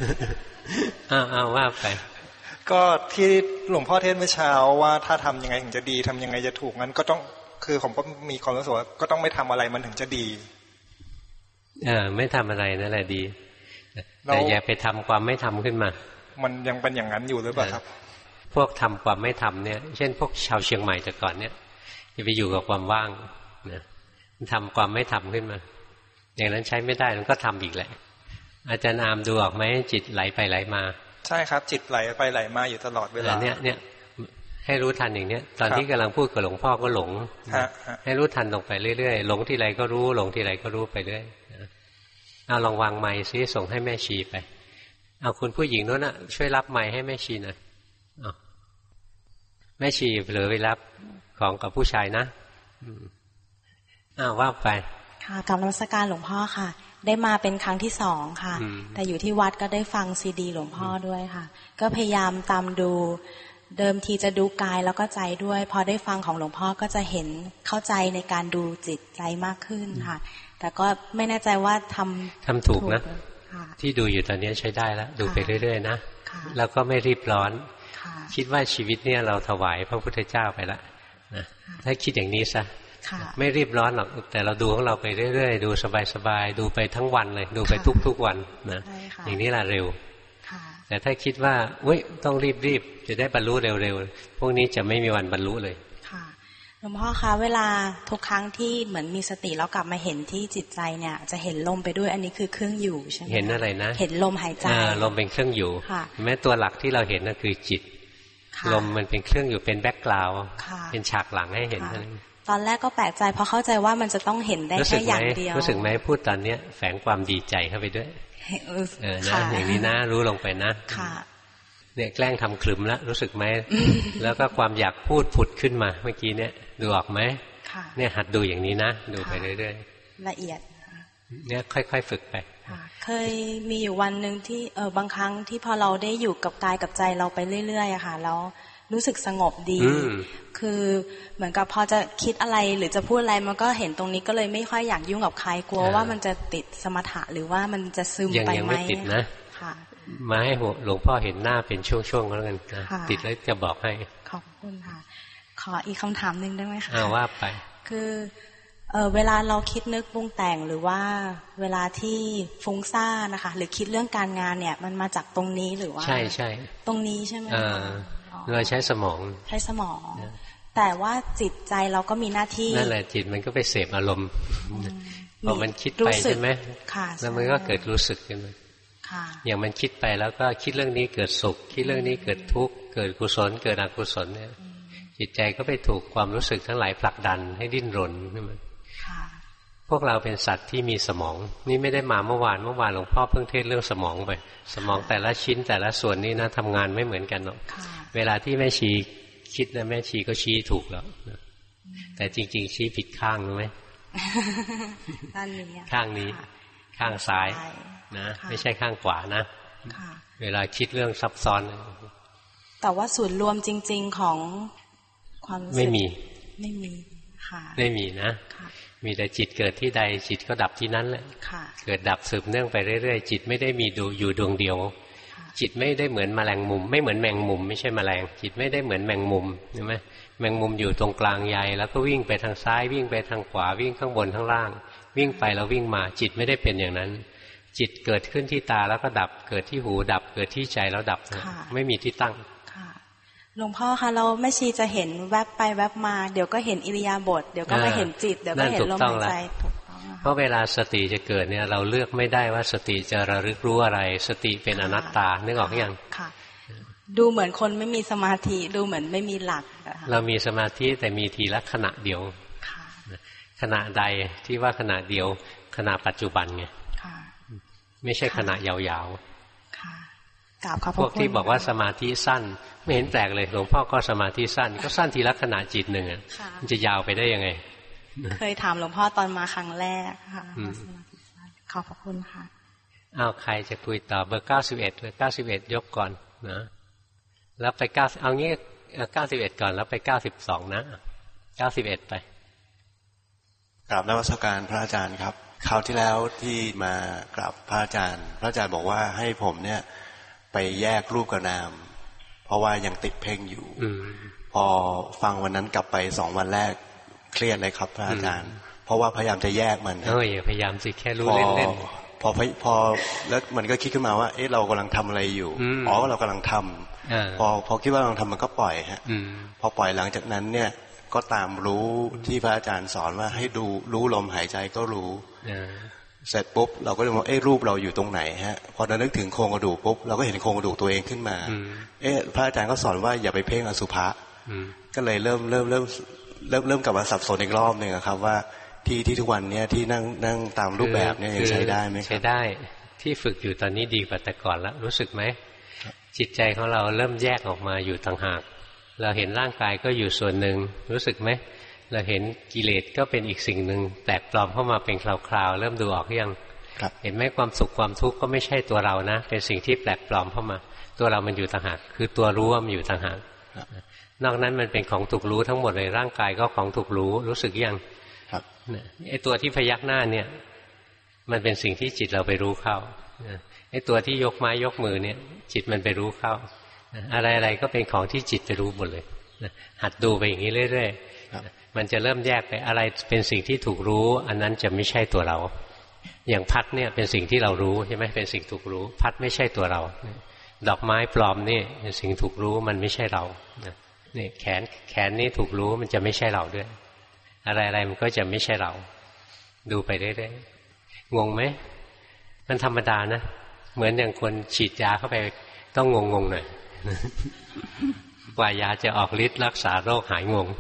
[SPEAKER 1] ว่าไป
[SPEAKER 8] ก็ที่หลวงพ่อเทศเมื่อเช้าว่าถ้าทำยังไงถึงจะดีทำยังไงจะถูกงั้นก็ต้องคือผมก็มีความรู้สึกว่าก็ต้องไม่ทำอะไรมันถึงจะดี
[SPEAKER 1] ไม่ทำอะไรนั่นแหละดีแต่อย่าไปทำความไม่ทำขึ้นมา
[SPEAKER 8] มันยังเป็นอย่างนั้นอยู่หรือเปล่าครับ
[SPEAKER 1] พวกทำความไม่ทำเนี่ยเช่นพวกชาวเชียงใหม่แต่ก่อนเนี่ยจะไปอยู่กับความว่างนะทำความไม่ทำขึ้นมาอย่างนั้นใช้ไม่ได้มันก็ทำอีกแหละอาจารย์อามดูออกไหมจิตไหลไปไหลมา
[SPEAKER 8] ใช่ครับจิตไหลไปไหลมาอยู่ตลอดเวลา
[SPEAKER 1] เนี่ยให้รู้ทันอย่างเนี้ยตอนที่กำลังพูดกับหลวงพ่อก็หลงให้รู้ทันลงไปเรื่อยๆหลงทีไรก็รู้หลงทีไรก็รู้ไปเรื่อยเอาลองวางไมค์ซิส่งให้แม่ชีไปเอาคุณผู้หญิงโน้นน่ะช่วยรับไมค์ให้แม่ชีหน่อยแม่ชีเหลือไปรับของกับผู้ชายนะว่าไป
[SPEAKER 9] ค่ะกราบนมัสการหลวงพ่อค่ะได้มาเป็นครั้งที่2ค่ะแต่อยู่ที่วัดก็ได้ฟังซีดีหลวงพ่อด้วยค่ะก็พยายามตามดูเดิมทีจะดูกายแล้วก็ใจด้วยพอได้ฟังของหลวงพ่อก็จะเห็นเข้าใจในการดูจิตใจมากขึ้นค่ะแต่ก็ไม่แน่ใจว่าทำ
[SPEAKER 1] ถูกนะที่ดูอยู่ตอนนี้ใช้ได้แล้วดูไปเรื่อยๆนะแล้วก็ไม่รีบร้อนคิดว่าชีวิตเนี่ยเราถวายพระพุทธเจ้าไปแล้วนะถ้าคิดอย่างนี้ซะไม่รีบร้อนหรอกแต่เราดูของเราไปเรื่อยๆดูสบายๆดูไปทั้งวันเลยดูไปทุกวันนะอย่างนี้แหละเร็วแต่ถ้าคิดว่าอุ๊ยต้องรีบจะได้บรรลุเร็วๆพวกนี้จะไม่มีวันบรรลุเลย
[SPEAKER 9] ค่ะหลวงพ่อคะเวลาทุกครั้งที่เหมือนมีสติแล้วกลับมาเห็นที่จิตใจเนี่ยจะเห็นลมไปด้วยอันนี้คือเครื่องอยู่ใช่ไหม
[SPEAKER 1] เห็นอะไรนะ
[SPEAKER 9] เห็นลมหายใจ
[SPEAKER 1] ลมเป็นเครื่องอยู่แม้ตัวหลักที่เราเห็นนั่นคือจิตลมมันเป็นเครื่องอยู่เป็นแบ็คกราวด์เป็นฉากหลังให้เห็นนั่น
[SPEAKER 9] ตอนแรกก็แปลกใจเพราะเข้าใจว่ามันจะต้องเห็นได้แค่อย่างเดียว
[SPEAKER 1] รู้สึกไหมพูดตอนเนี้ยแฝงความดีใจเข้าไปด้วยนะอย่างนี้นะรู้ลงไปนะเนี่ยแกล้งทำคลึมแล้วรู้สึกไหมแล้วก็ความอยากพูดผุดขึ้นมาเมื่อกี้เนี่ยดูออกไหมเนี่ยหัดดูอย่างนี้นะดูไปเรื่อย
[SPEAKER 9] ๆละเอียด
[SPEAKER 1] เนี่ยค่อยๆฝึกไป
[SPEAKER 9] เคยมีอยู่วันนึงที่บางครั้งที่พอเราได้อยู่กับกายกับใจเราไปเรื่อยๆอะค่ะแล้วรู้สึกสงบดีคือเหมือนกับพอจะคิดอะไรหรือจะพูดอะไรมันก็เห็นตรงนี้ก็เลยไม่ค่อยอยากยุ่งกับใครกลัวว่ามันจะติดสมถะหรือว่ามันจะซึมไปไหมยังไม่
[SPEAKER 1] ติดนะมาให้หลวงพ่อเห็นหน้าเป็นช่วงๆแล้วกันนะติดแล้วจะบอกให้
[SPEAKER 9] ขอบคุณค่ะขออีกคำถามนึงได้ไหมคะ
[SPEAKER 1] ว่าไป
[SPEAKER 9] คือเวลาเราคิดนึกปรุงแต่งหรือว่าเวลาที่ฟุ้งซ่านนะคะหรือคิดเรื่องการงานเนี่ยมันมาจากตรงนี้หรือว่า
[SPEAKER 1] ใช่
[SPEAKER 9] ตรงนี้ใช่ไหม
[SPEAKER 1] เราใช้สมอง
[SPEAKER 9] แต่ว่าจิตใจเราก็มีหน้าที่
[SPEAKER 1] นั่นแหละจิตมันก็ไปเสพอารมณ์พอมันคิดไปใช่ไหมแล้วมันก็เกิดรู้สึกขึ้นมาอย่างมันคิดไปแล้วก็คิดเรื่องนี้เกิดสุขคิดเรื่องนี้เกิดทุกข์เกิดกุศลเกิดอกุศลเนี่ยจิตใจก็ไปถูกความรู้สึกทั้งหลายผลักดันให้ดิ้นรนขึ้นมาพวกเราเป็นสัตว์ที่มีสมองนี่ไม่ได้มาเมื่อวานหลวงพ่อเพิ่งเทศเรื่องสมองไปสมองแต่ละชิ้นแต่ละส่วนนี่นะทำงานไม่เหมือนกันหรอกเวลาที่แม่ชีคิดนะแม่ชีก็ชี้ถูกแล้วแต่จริงๆชี้ผิดข้างรู้ไหมข้างนี้ข้างซ้ายนะไม่ใช่ข้างขวานะเวลาคิดเรื่องซับซ้อน
[SPEAKER 9] แต่ว่าส่วนรวมจริงๆของความรู้สึกไม่มีค่ะ
[SPEAKER 1] ไม่มีนะมีแต่จิตเกิดที่ใดจิตก็ดับที่นั้นแหละเกิดดับสืบเนื่องไปเรื่อยๆจิตไม่ได้มีอยู่ดวงเดียวจิตไม่ได้เหมือนแมลงมุมไม่เหมือนแมงมุมไม่ใช่แมลงจิตไม่ได้เหมือนแมงมุมใช่ไหมแมงมุมอยู่ตรงกลางใยแล้วก็วิ่งไปทางซ้ายวิ่งไปทางขวาวิ่งข้างบนข้างล่างวิ่งไปแล้ววิ่งมาจิตไม่ได้เป็นอย่างนั้นจิตเกิดขึ้นที่ตาแล้วก็ดับเกิดที่หูดับเกิดที่ใจแล้วดับไม่มีที่ตั้ง
[SPEAKER 9] หลวงพ่อคะเราแม่ชีจะเห็นแวบไปแวบมาเดี๋ยวก็เห็นอิริยาบถเดี๋ยวก็มาเห็นจิตเดี๋ยวก็เห็นลมหายใจ
[SPEAKER 1] เพราะเวลาสติจะเกิดเนี่ยเราเลือกไม่ได้ว่าสติจะระลึกรู้อะไรสติเป็นอนัตตานึกออกยัง
[SPEAKER 9] ค่ะดูเหมือนคนไม่มีสมาธิดูเหมือนไม่มีหลัก
[SPEAKER 1] เรามีสมาธิแต่มีทีละขณะเดียวขณะใดที่ว่าขณะเดียวขณะปัจจุบันไงไม่ใช่ขณะยาวๆพวกที่บอกว่าสมาธิสั้นไม่เห็นแปลกเลยหลวงพ่อก็สมาธิสั้นก็สั้นทีละขณะจิตหนึ่งมันจะยาวไปได้ยังไง
[SPEAKER 9] เคยถามหลวงพ่อตอนมาครั้งแรกค่ะขอบคุณค่ะ
[SPEAKER 1] เอาใครจะคุยต่อเบอร์91เบอร์91ยกก่อนนะแล้วไป9เอางี้91ก่อนแล้วไป92นะ91ไป
[SPEAKER 10] กราบนมัสการพระอาจารย์ครับคราวที่แล้วที่มากราบพระอาจารย์บอกว่าให้ผมเนี่ยไปแยกรูปกับนามเพราะว่ายังติดเพ่งอยู่พอฟังวันนั้นกลับไป2 วันแรกเครียดเลยครับพระอาจารย์เพราะว่าพยายามจะแยกมัน
[SPEAKER 1] พยายามสิแค่รู้เล่น
[SPEAKER 10] ๆพอแล้วมันก็คิดขึ้นมาว่าเอ๊ะเรากำลังทำอะไรอยู่เรากำลังทำพอคิดว่ากำลังทำมันก็ปล่อยฮะพอปล่อยหลังจากนั้นเนี่ยก็ตามรู้ที่พระอาจารย์สอนว่าให้ดูรู้ลมหายใจก็รู้เสร็จปุ๊บเราก็เลยว่ารูปเราอยู่ตรงไหนฮะพอนึกถึงโครงกระดูกปุ๊บเราก็เห็นโครงกระดูกตัวเองขึ้นมาพระอาจารย์ก็สอนว่าอย่าไปเพ่งอสุภะก็เลยเริ่มกลับมาสับสนอีกรอบนึงครับว่าที่ทุกวันนี้ที่นั่งตามรูปแบบเนี่ยยังใช้ได้ไหมครับ
[SPEAKER 1] ใช้ได้ที่ฝึกอยู่ตอนนี้ดีกว่าแต่ก่อนแล้วรู้สึกไหมจิตใจของเราเริ่มแยกออกมาอยู่ต่างหากเราเห็นร่างกายก็อยู่ส่วนหนึ่งรู้สึกไหมเราเห็นกิเลสก็เป็นอีกสิ่งหนึ่งแตกปลอมเข้ามาเป็นคราวๆเริ่มดูออกยังเห็นไหมความสุขความทุกข์ก็ไม่ใช่ตัวเรานะเป็นสิ่งที่แปลกปลอมเข้ามาตัวเรามันอยู่ต่างหากคือตัวรู้ว่ามันอยู่ต่างหากนอกนั้นมันเป็นของถูกรู้ทั้งหมดเลยร่างกายก็ของถูกรู้สึกยังไอ้ตัวที่พยักหน้าเนี่ยมันเป็นสิ่งที่จิตเราไปรู้เข้าไอ้ตัวที่ยกไม้ยกมือเนี่ยจิตมันไปรู้เข้าอะไรๆก็เป็นของที่จิตไปรู้หมดเลยหัดดูไปอย่างนี้เรื่อยๆมันจะเริ่มแยกไปอะไรเป็นสิ่งที่ถูกรู้อันนั้นจะไม่ใช่ตัวเราอย่างพัดเนี่ยเป็นสิ่งที่เรารู้ใช่ไหมเป็นสิ่งถูกรู้พัดไม่ใช่ตัวเราดอกไม้ปลอมนี่เป็นสิ่งถูกรู้มันไม่ใช่เรานี่แขนนี่ถูกรู้มันจะไม่ใช่เราด้วยอะไรๆมันก็จะไม่ใช่เราดูไปเรื่อยๆงงไหมมันธรรมดานะเหมือนอย่างคนฉีดยาเข้าไปต้องงงๆหน่อยกว่ายาจะออกฤทธิ์รักษาโรคหายงง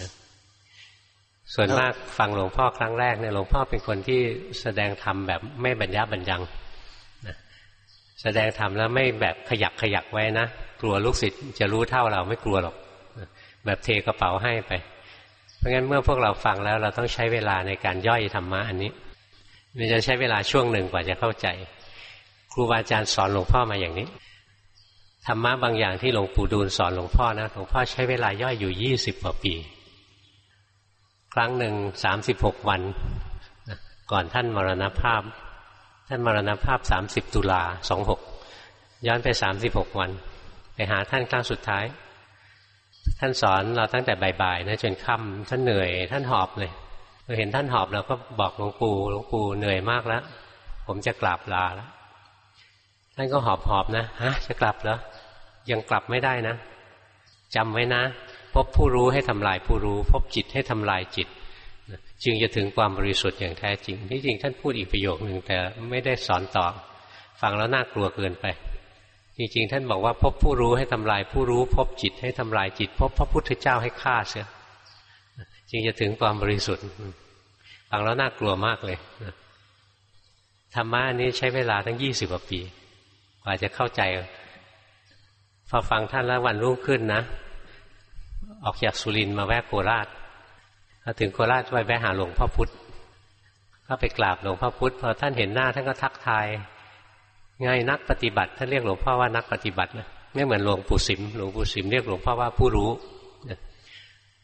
[SPEAKER 1] ส่วนมากฟังหลวงพ่อครั้งแรกเนี่ยหลวงพ่อเป็นคนที่แสดงธรรมแบบไม่บรรยะบรรยังแสดงธรรมแล้วไม่แบบขยักไว้นะกลัวลูกศิษย์จะรู้เท่าเราไม่กลัวหรอกแบบเทกระเป๋าให้ไปเพราะงั้นเมื่อพวกเราฟังแล้วเราต้องใช้เวลาในการย่อยธรรมะอันนี้มันจะใช้เวลาช่วงหนึ่งกว่าจะเข้าใจครูบาอาจารย์สอนหลวงพ่อมาอย่างนี้ธรรมะบางอย่างที่หลวงปู่ดูลสอนหลวงพ่อนะหลวงพ่อใช้เวลาย่อยอยู่20 กว่าปีครั้งหนึ่ง36 วันก่อนท่านมรณภาพ30 ตุลา26ย้อนไป36 วันไปหาท่านครั้งสุดท้ายท่านสอนเราตั้งแต่บ่ายๆนะจนค่ำท่านเหนื่อยท่านหอบเลยเราเห็นท่านหอบเราก็บอกหลวงปู่เหนื่อยมากแล้วผมจะกราบลาแล้วท่านก็หอบนะจะกลับเหรอยังกลับไม่ได้นะจำไว้นะพบผู้รู้ให้ทำลายผู้รู้พบจิตให้ทำลายจิตจึงจะถึงความบริสุทธิ์อย่างแท้จริงที่จริงท่านพูดอีกประโยคนึงแต่ไม่ได้สอนต่อฟังแล้วน่ากลัวเกินไปจริงๆท่านบอกว่าพบผู้รู้ให้ทำลายผู้รู้พบจิตให้ทำลายจิตพบพระพุทธเจ้าให้ฆ่าเสียจึงจะถึงความบริสุทธิ์ฟังแล้วน่ากลัวมากเลยธรรมะนี้ใช้เวลาทั้ง20 กว่าปีกว่าจะเข้าใจพอฟังท่านแล้ววันรุ่งขึ้นนะออกจากสุรินทร์มาแวะโคราชพอถึงโคราชไปแวะหาหลวงพ่อพุธก็ไปกราบหลวงพ่อพุธพอท่านเห็นหน้าท่านก็ทักทายไงนักปฏิบัติท่านเรียกหลวงพ่อว่านักปฏิบัตินะไม่เหมือนหลวงปู่สิมเรียกหลวงพ่อว่าผู้รู้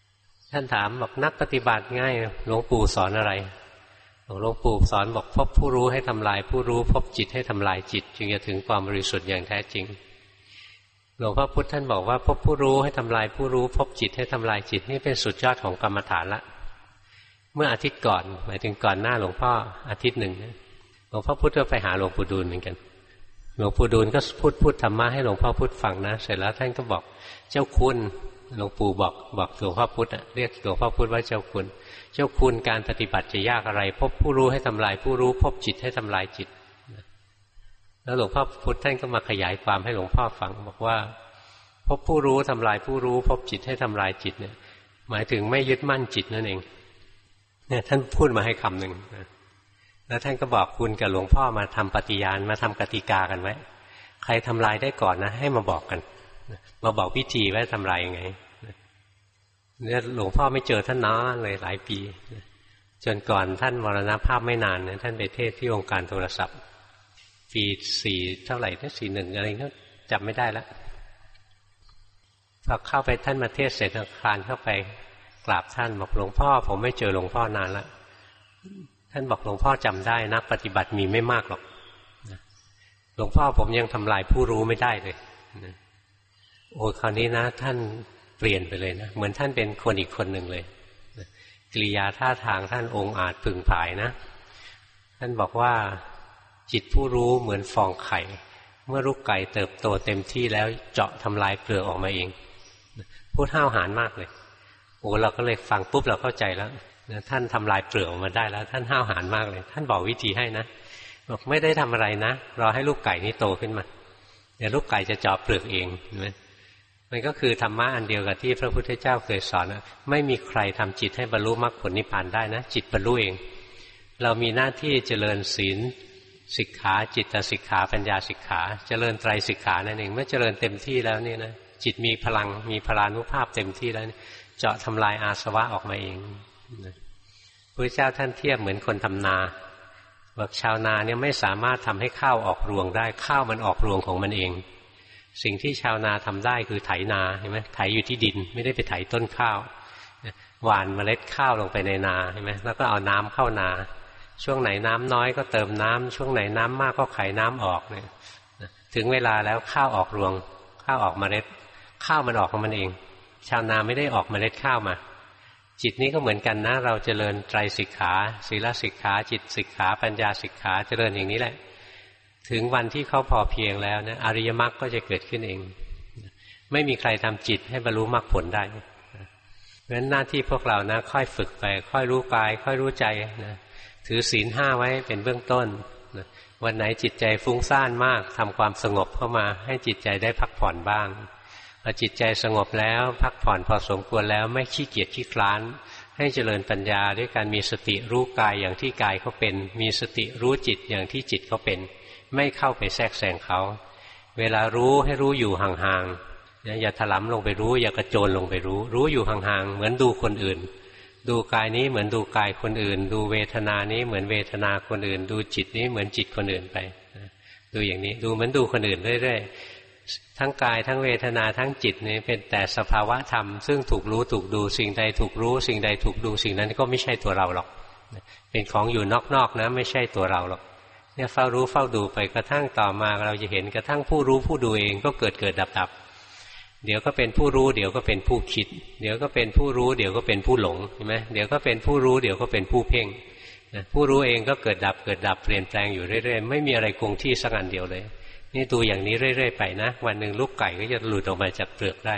[SPEAKER 1] ท่านถามบอกนักปฏิบัติง่ายหลวงปู่สอนอะไรหลวงปู่สอนบอกพบผู้รู้ให้ทำลายผู้รู้พบจิตให้ทำลายจิตจึงจะถึงความบริสุทธิ์อย่างแท้จริงหลวงพ่อพุธท่านบอกว่าพบผู้รู้ให้ทำลายผู้รู้พบจิตให้ทำลายจิตนี่เป็นสุดยอดของกรรมฐานละเมื่ออาทิตย์ก่อนหมายถึงก่อนหน้าหลวงพ่ออาทิตย์หนึ่งหลวงพ่อพุธก็ไปหาหลวงปู่ดูลเหมือนกันหลวงปู่ดูลก็พูดธรรมะให้หลวงพ่อพุธฟังนะเสร็จแล้วท่านก็บอกเจ้าคุณหลวงปู่บอกหลวงพ่อพุธเรียกหลวงพ่อพุธว่าเจ้าคุณการปฏิบัติจะยากอะไรพบผู้รู้ให้ทำลายผู้รู้พบจิตให้ทำลายจิตแล้วหลวงพ่อพุธท่านก็มาขยายความให้หลวงพ่อฟังบอกว่าพบผู้รู้ทำลายผู้รู้พบจิตให้ทำลายจิตเนี่ยหมายถึงไม่ยึดมั่นจิตนั่นเองเนี่ยท่านพูดมาให้คำหนึ่งแล้วท่านก็บอกคุณกับหลวงพ่อมาทำปฏิญาณมาทำกติกากันไว้ใครทำลายได้ก่อนนะให้มาบอกกันมาบอกวิธีว่าทำลายยังไงเนี่ยหลวงพ่อไม่เจอท่านนานเลยหลายปีจนก่อนท่านมรณภาพไม่นานเนี่ยท่านไปเทศที่องค์การโทรศัพท์ปี4เท่าไหร่นะ41อะไรก็จำไม่ได้แล้วพอเข้าไปท่านมาเทศเสร็จคลานเข้าไปกราบท่านบอกหลวงพ่อผมไม่เจอหลวงพ่อนานแล้วท่านบอกหลวงพ่อจำได้นักปฏิบัติมีไม่มากหรอกหลวงพ่อผมยังทำลายผู้รู้ไม่ได้เลยโอ้คราวนี้นะท่านเปลี่ยนไปเลยนะเหมือนท่านเป็นคนอีกคนหนึ่งเลยกิริยาท่าทางท่านองค์อาจพึงผายนะท่านบอกว่าจิตผู้รู้เหมือนฟองไข่เมื่อลูกไก่เติบโตเต็มที่แล้วเจาะทำลายเปลือกออกมาเองพูดห้าวหาญมากเลยโอ้เราก็เลยฟังปุ๊บเราเข้าใจแล้วท่านทำลายเปลือกออกมาได้แล้วท่านห้าวหาญมากเลยท่านบอกวิธีให้นะบอกไม่ได้ทำอะไรนะรอให้ลูกไก่นี้โตขึ้นมาเดี๋ยวลูกไก่จะเจาะเปลือกเองเห็นไหมมันก็คือธรรมะอันเดียวกับที่พระพุทธเจ้าเคยสอนนะไม่มีใครทำจิตให้บรรลุมรรคผลนิพพานได้นะจิตบรรลุเองเรามีหน้าที่เจริญศีลสิกขาจิตสิกขาปัญญาสิกขาเจริญไตรสิกขานั่นเองเมื่อเจริญเต็มที่แล้วนี่นะจิตมีพลังมีพลานุภาพเต็มที่แล้วเจาะทำลายอาสวะออกมาเองพระเจ้าท่านเทียบเหมือนคนทำนาบอกชาวนาเนี่ยไม่สามารถทำให้ข้าวออกรวงได้ข้าวมันออกรวงของมันเองสิ่งที่ชาวนาทำได้คือไถนาเห็นไหมไถอยู่ที่ดินไม่ได้ไปไถต้นข้าวหว่านเมล็ดข้าวลงไปในนาเห็นไหมแล้วก็เอาน้ำเข้านาช่วงไหนน้ำน้อยก็เติมน้ำช่วงไหนน้ำมากก็ไขน้ำออกเนี่ยถึงเวลาแล้วข้าวออกรวงข้าวออกเมล็ดข้าวมันออกของมันเองชาวนาไม่ได้ออกเมล็ดข้าวมาจิตนี้ก็เหมือนกันนะเราเจริญไตรสิกขาศีลสิกขาจิตสิกขาปัญญาสิกขาเจริญอย่างนี้แหละถึงวันที่เขาพอเพียงแล้วนะอริยมรรคก็จะเกิดขึ้นเองไม่มีใครทำจิตให้บรรลุมรรคผลได้เพราะฉะนั้นหน้าที่พวกเรานะค่อยฝึกไปค่อยรู้กายค่อยรู้ใจนะถือศีล5ไว้เป็นเบื้องต้นนะวันไหนจิตใจฟุ้งซ่านมากทำความสงบเข้ามาให้จิตใจได้พักผ่อนบ้างพอจิตใจสงบแล้วพักผ่อนพอสมควรแล้วไม่ขี้เกียจขี้คลานให้เจริญปัญญาด้วยการมีสติรู้กายอย่างที่กายเขาเป็นมีสติรู้จิตอย่างที่จิตเขาเป็นไม่เข้าไปแทรกแซงเขาเวลารู้ให้รู้อยู่ห่างๆอย่าถลำลงไปรู้อย่ากระโจนลงไปรู้อยู่ห่างๆเหมือนดูคนอื่นดูกายนี้เหมือนดูกายคนอื่นดูเวทนานี้เหมือนเวทนาคนอื่นดูจิตนี้เหมือนจิตคนอื่นไปดูอย่างนี้ดูเหมือนดูคนอื่นเรื่อยๆทั้งกายทั้งเวทนาทั้งจิตนี้เป็นแต่สภาวะธรรมซึ่งถูกรู้ถูกดูสิ่งใดถูกรู้สิ่งใดถูกดูสิ่งนั้นก็ไม่ใช่ตัวเราหรอกเป็นของอยู่นอกๆนะไม่ใช่ตัวเราหรอกเนี่ยเฝ้ารู้เฝ้าดูไปกระทั่งต่อมาเราจะเห็นกระทั่งผู้รู้ผู้ดูเองก็เกิดดับเดี๋ยวก็เป็นผู้รู้เดี๋ยวก็เป็นผู้คิดเดี๋ยวก็เป็นผู้รู้เดี๋ยวก็เป็นผู้หลงใช่ไหมเดี๋ยวก็เป็นผู้รู้เดี๋ยวก็เป็นผู้เพ่งผู้รู้เองก็เกิดดับเปลี่ยนแปลงอยู่เรื่อยๆไม่มีอะไรคงที่สักอันเดียวเลยนี่ดูอย่างนี้เรื่อยๆไปนะวันหนึ่งลูกไก่ก็จะหลุดออกมาจากเปลือกได้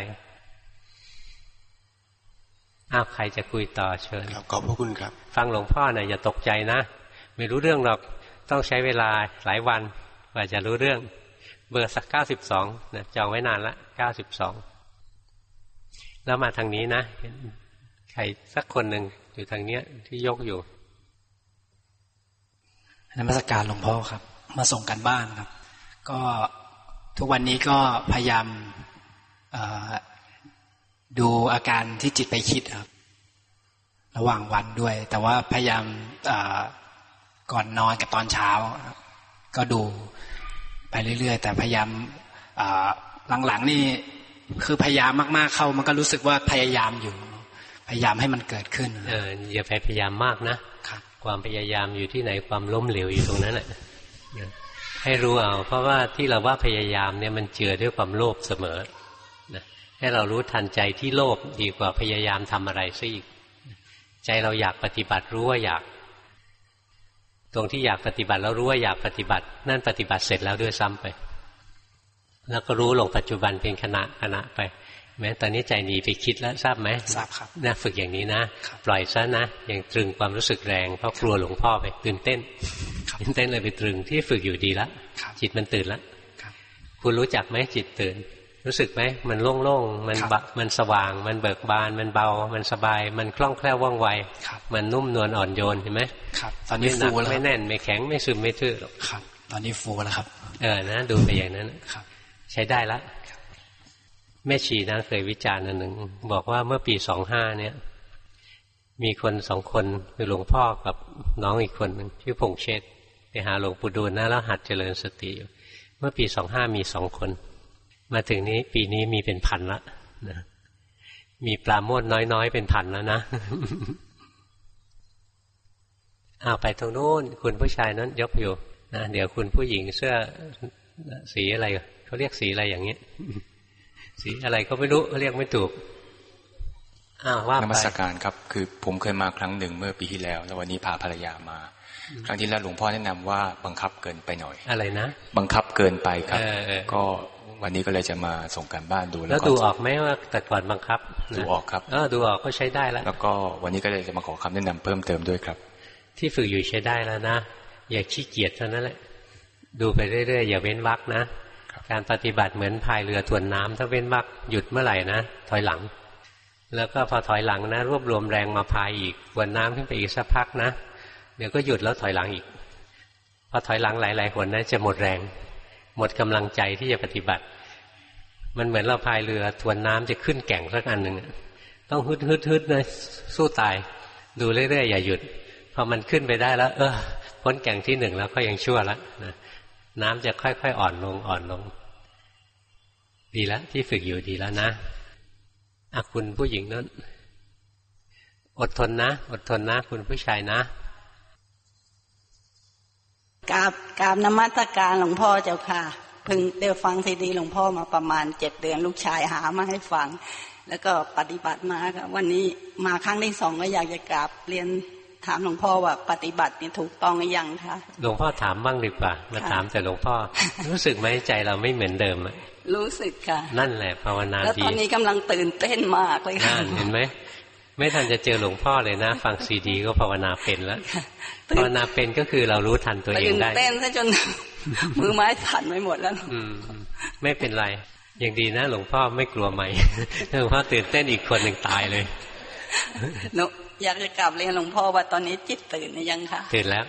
[SPEAKER 1] ใครจะคุยต่อเชิญ
[SPEAKER 10] ขอบพระคุณครับ
[SPEAKER 1] ฟังหลวงพ่อนะอย่าตกใจนะไม่รู้เรื่องหรอกต้องใช้เวลาหลายวันกว่าจะรู้เรื่องเบอร์สัก92นะจองไว้นานละ92แล้วมาทางนี้นะใครสักคนหนึ่งอยู่ทางเนี้ยที่ยกอยู่
[SPEAKER 11] นมัสการหลวงพ่อครับมาส่งกันบ้านครับก็ทุกวันนี้ก็พยายามดูอาการที่จิตไปคิดครับระหว่างวันด้วยแต่ว่าพยายามก่อนนอนกับตอนเช้าก็ดูไปเรื่อยๆแต่พยายามหลังๆนี่คือพยายามมากๆเข้ามันก็รู้สึกว่าพยายามอยู่พพยายามให้มันเกิดขึ้น
[SPEAKER 1] อย่าไปพยายามมากนะความพยายามอยู่ที่ไหนความล้มเหลวอยู่ตรงนั้นแหละให้รู้เอาเพราะว่าที่เราว่าพยายามเนี่ยมันเจือด้วยความโลภเสมอนะให้เรารู้ทันใจที่โลภดีกว่าพยายามทำอะไรซะอีกใจเราอยากปฏิบัติรู้ว่าอยากตรงที่อยากปฏิบัติแล้วรู้ว่าอยากปฏิบัตินั่นปฏิบัติเสร็จแล้วด้วยซ้ำไปแล้วก็รู้ลงปัจจุบันเป็นขณะไปแม้ตอนนี้ใจหนีไปคิดแล้วทราบไหม
[SPEAKER 11] ทราบครับ
[SPEAKER 1] นะฝึกอย่างนี้นะปล่อยซะนะอย่างตรึงความรู้สึกแรงเพราะกลัวหลวงพ่อไปตื่นเต้นเลยไปตรึงที่ฝึกอยู่ดีแล้วจิตมันตื่นแล้วคุณรู้จักไหมจิตตื่นรู้สึกไหมมันโล่งๆมันสว่างมันเบิกบานมันเบามันสบายมันคล่องแคล่วว่องไวมันนุ่มนวลอ่อนโยนเห็นไหม
[SPEAKER 11] ครับตอนนี้ฟูแล้ว
[SPEAKER 1] ไม่แน่นไม่แข็งไม่ซึมไม่ทื่อหรอก
[SPEAKER 11] ครับตอนนี้ฟูแล้วครับ
[SPEAKER 1] นะดูไปอย่างนั้นใช้ได้ละแม่ชีนะเคยวิจารณ์อันหนึ่งบอกว่าเมื่อปี25เนี่ยมีคน2คนคือหลวงพ่อกับน้องอีกคนนึงชื่อพงษ์เชษฐ์ไปหาหลวงปู่ดูลนะแล้วหัดเจริญสติเมื่อปี25มี2คนมาถึงนี้ปีนี้มีเป็นพันละนะมีปราโมทย์น้อยๆเป็นพันแล้วนะไปตรงโน้นคุณผู้ชายนั้นยกอยู่นะเดี๋ยวคุณผู้หญิงเสื้อสีอะไรเขาเรียกสีอะไรอย่างนี้สีอะไรก็ไม่รู้เรียกไม่ถูกว่าไป
[SPEAKER 12] นมัสการครับคือผมเคยมาครั้งหนึ่งเมื่อปีที่แล้วแล้ววันนี้พาภรรยามาครั้งที่แล้วหลวงพ่อแนะนำว่าบังคับเกินไปหน่อย
[SPEAKER 1] อะไรนะ
[SPEAKER 12] บังคับเกินไปครับก็วันนี้ก็เลยจะมาส่งการบ้านดู
[SPEAKER 1] แล้วดูออกไหมว่าแต่ก่อนบังคับ
[SPEAKER 12] ดูออกครับ
[SPEAKER 1] ดูออกก็ใช้ได้แล้ว
[SPEAKER 12] แล้วก็วันนี้ก็เลยจะมาขอคำแนะนำเพิ่มเติมด้วยครับ
[SPEAKER 1] ที่ฝึกอยู่ใช้ได้แล้วนะอย่าขี้เกียจเท่านั้นแหละดูไปเรื่อยๆอย่าเว้นวรรคนะการปฏิบัติเหมือนพายเรือทวนน้ำถ้าเว้นวรรคหยุดเมื่อไหร่นะถอยหลังแล้วก็พอถอยหลังนะรวบรวมแรงมาพายอีกทวนน้ำขึ้นไปอีกสักพักนะเดี๋ยวก็หยุดแล้วถอยหลังอีกพอถอยหลังหลายๆหนนะจะหมดแรงหมดกำลังใจที่จะปฏิบัติมันเหมือนเราพายเรือทวนน้ำจะขึ้นแก่งสักอันหนึ่งต้องฮึดนะสู้ตายดูเรื่อยๆอย่าหยุดพอมันขึ้นไปได้แล้วพ้นแก่งที่1แล้วก็ยังชั่วละนะน้ำจะค่อยๆอ่อนลงดีแล้วที่ฝึกอยู่ดีแล้วนะคุณผู้หญิงนั้นอดทนนะคุณผู้ชายนะ
[SPEAKER 13] กราบนมัสการหลวงพ่อเจ้าค่ะเพิ่งได้ฟังซีดีหลวงพ่อมาประมาณ7 เดือนลูกชายหามาให้ฟังแล้วก็ปฏิบัติมาค่ะวันนี้มาครั้งที่2ก็อยากจะกราบเรียนถามหลวงพ่อว่าปฏิบัตินี่ถูกต้องหรือยังคะ
[SPEAKER 1] หลวงพ่อถามบ้างดีกว่ามาถามแต่หลวงพ่อ รู้สึกไหมใจเราไม่เหมือนเดิม
[SPEAKER 13] รู้สึกค่ะ
[SPEAKER 1] นั่นแหละภาวนาดี
[SPEAKER 13] แล้วตอนนี้กำลังตื่นเต้นมากเลยค่ะ
[SPEAKER 1] เห็นไหมไม่ทันจะเจอหลวงพ่อเลยนะฟังซีดีก็ภาวนาเป็นแล้วภาวนาเป็นก็คือเรารู้ทันตัวเองได้
[SPEAKER 13] ตื่นเต้นซะจนมือไม้สั่นไปหมดแล้ว
[SPEAKER 1] ไม่เป็นไรอย่างดีนะหลวงพ่อไม่กลัวไหมหลวงพ่อตื่นเต้นอีกคนหนึ่งตายเลย
[SPEAKER 13] อยากจะกลับเรียนหลวงพ่อว่าตอนนี้จิตตื่นหรือยังคะ
[SPEAKER 1] ตื่นแล้ว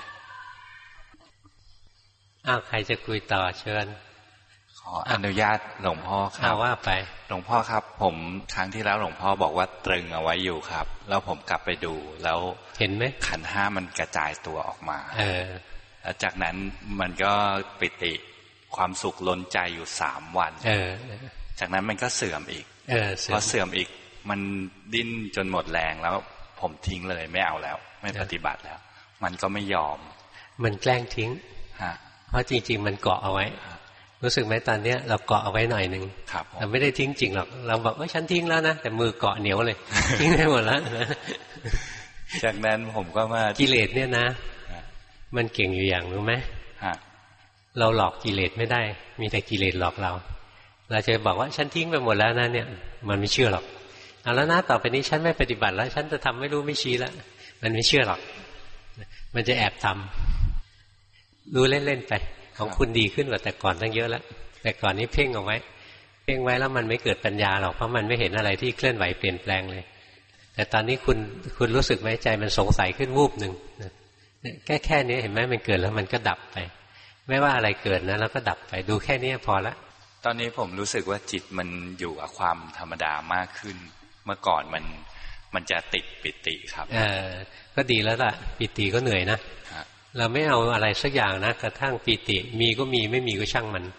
[SPEAKER 1] ใครจะคุยต่อเชิญ
[SPEAKER 12] ขออนุญาตหลวงพ่อครับ
[SPEAKER 1] ว่าไป
[SPEAKER 12] หลวงพ่อครับผมครั้งที่แล้วหลวงพ่อบอกว่าตรึงเอาไว้อยู่ครับแล้วผมกลับไปดูแล้ว
[SPEAKER 1] เห็นไหม
[SPEAKER 12] ขันธ์5มันกระจายตัวออกมาแล้วจากนั้นมันก็ปิติความสุขล้นใจอยู่3 วันจากนั้นมันก็เสื่อมอีกพอเสื่อมอีกมันดิ้นจนหมดแรงแล้วผมทิ้งเลยไม่เอาแล้วไม่ปฏิบัติแล้วมันก็ไม่ยอม
[SPEAKER 1] มันแกล้งทิ้งเพราะจริงๆมันเกาะเอาไว้รู้สึกไหมตอนเนี้ยเราเกาะเอาไว้หน่อยนึงเราไม่ได้ทิ้งจริงหรอกเราบอกว่าฉันทิ้งแล้วนะแต่มือเกาะเหนียวเลยทิ้งได้หมดแล้ว
[SPEAKER 12] จากนั้นผมก็มา
[SPEAKER 1] กิเลสเนี่ยนะมันเก่งอยู่อย่างรู้ไหมเราหลอกกิเลสไม่ได้มีแต่กิเลสหลอกเราจะบอกว่าฉันทิ้งไปหมดแล้วนะเนี่ยมันไม่เชื่อหรอกเอาแล้วนะต่อไปนี้ฉันไม่ปฏิบัติแล้วฉันจะทำไม่รู้ไม่ชี้แล้วมันไม่เชื่อหรอกมันจะแอบทำรู้เล่นๆไปของคุณดีขึ้นกว่าแต่ก่อนตั้งเยอะแล้วแต่ก่อนนี้เพ่งเอาไว้แล้วมันไม่เกิดปัญญาหรอกเพราะมันไม่เห็นอะไรที่เคลื่อนไหวเปลี่ยนแปลงเลยแต่ตอนนี้คุณรู้สึกไหมใจมันสงสัยขึ้นวูบหนึ่งแค่นี้เห็นไหมมันเกิดแล้วมันก็ดับไปไม่ว่าอะไรเกิดนะแล้วก็ดับไปดูแค่นี้พอละ
[SPEAKER 12] ตอนนี้ผมรู้สึกว่าจิตมันอยู่กับความธรรมดามากขึ้นเมื่อก่อนมันจะติดปิติครับ
[SPEAKER 1] ก็ดีแล้วล่ะปิติก็เหนื่อยนะเราไม่เอาอะไรสักอย่างนะกระทั่งปิติมีก็มีไม่มีก็ช่างมัน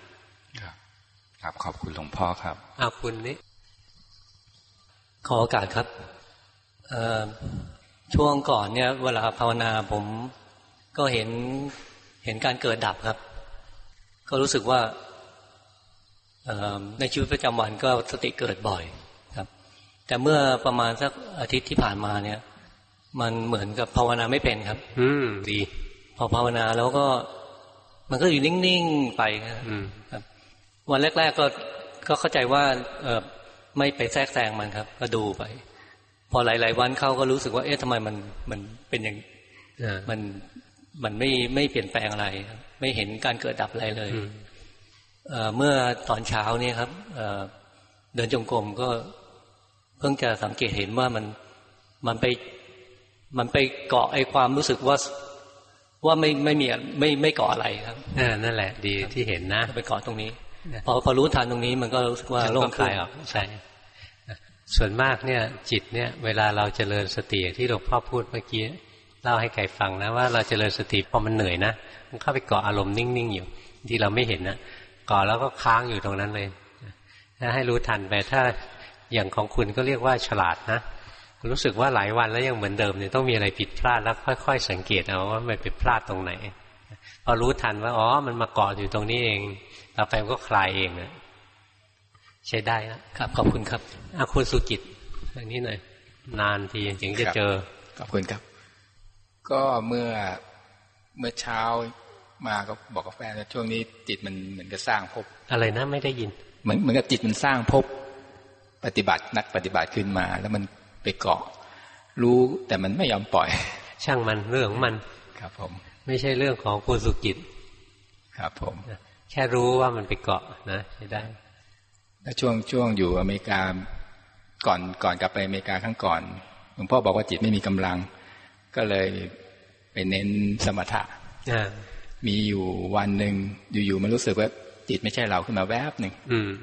[SPEAKER 12] ครับขอบคุณหลวงพ่อครับ
[SPEAKER 1] คุณนี่
[SPEAKER 14] ขอโอกาสครับช่วงก่อนเนี่ยเวลาภาวนาผมก็เห็นการเกิดดับครับก็รู้สึกว่าในชีวิตประจำวันก็สติเกิดบ่อยครับแต่เมื่อประมาณสักอาทิตย์ที่ผ่านมาเนี่ยมันเหมือนกับภาวนาไม่เป็นครับดีพอภาวนาแล้วก็มันก็อยู่นิ่งๆไปครับวันแรกๆก็เข้าใจว่าไม่ไปแทรกแซงมันครับก็ดูไปพอหลายๆวันเข้าก็รู้สึกว่าเอ๊ะทำไมมันเป็นอย่างมันไม่เปลี่ยนแปลงอะไรไม่เห็นการเกิดดับอะไรเลยเมื่อตอนเช้านี่ครับเดินจงกรมก็เพิ่งจะสังเกตเห็นว่ามันไปเกาะไอ้ความรู้สึกว่าไม่มีไม่เกาะอะไรครับ
[SPEAKER 1] นั่นแหละดีที่เห็นนะ
[SPEAKER 14] ไปเกาะตรงนี้พอรู้ทันตรงนี้มันก็รู้สึกว่าโล่งคลายออก
[SPEAKER 1] ใช่ส่วนมากเนี่ยจิตเนี่ยเวลาเราเจริญสติที่หลวงพ่อพูดเมื่อกี้เล่าให้ใครฟังนะว่าเราเจริญสติพอมันเหนื่อยนะมันเข้าไปเกาะอารมณ์นิ่งๆอยู่ที่เราไม่เห็นนะเกาะแล้วก็ค้างอยู่ตรงนั้นเลยถ้าให้รู้ทันไปถ้าอย่างของคุณก็เรียกว่าฉลาดนะรู้สึกว่าหลายวันแล้วยังเหมือนเดิมเนี่ยต้องมีอะไรผิดพลาดแล้วค่อยๆสังเกตเอาว่ามันไปพลาดตรงไหนพอรู้ทันว่าอ๋อมันมาเกาะอยู่ตรงนี้เองต่อไปมันก็คลายเองนะใช้ได้นะครับขอบคุณครับคุณสุกิตอันนี้หน่อยนานทีถึงจะเจอ
[SPEAKER 15] ขอบคุณครับก็เมื่อเช้ามาก็บอกกับแฟนว่าช่วงนี้จิตมันเหมือนกับสร้างภพ
[SPEAKER 1] อะไรนะไม่ได้ยิน
[SPEAKER 15] เหมือนกับจิตมันสร้างภพปฏิบัตินักปฏิบัติขึ้นมาแล้วมันไปเกาะรู้แต่มันไม่ยอมปล่อย
[SPEAKER 1] ช่างมันเรื่องของมัน
[SPEAKER 15] ครับผม
[SPEAKER 1] ไม่ใช่เรื่องของคุณสุกิต
[SPEAKER 15] ครับผม
[SPEAKER 1] แค่รู้ว่ามันไปเกาะนะใช่ได้
[SPEAKER 15] แล้วช่วงอยู่อเมริกาก่อนกลับไปอเมริกาครั้งก่อนหลวงพ่อบอกว่าจิตไม่มีกำลังก็เลยไปเน้นสมถะมีอยู่วันหนึ่งอยู่ๆมันรู้สึกว่าจิตไม่ใช่เราขึ้นมาแวบหนึ่ง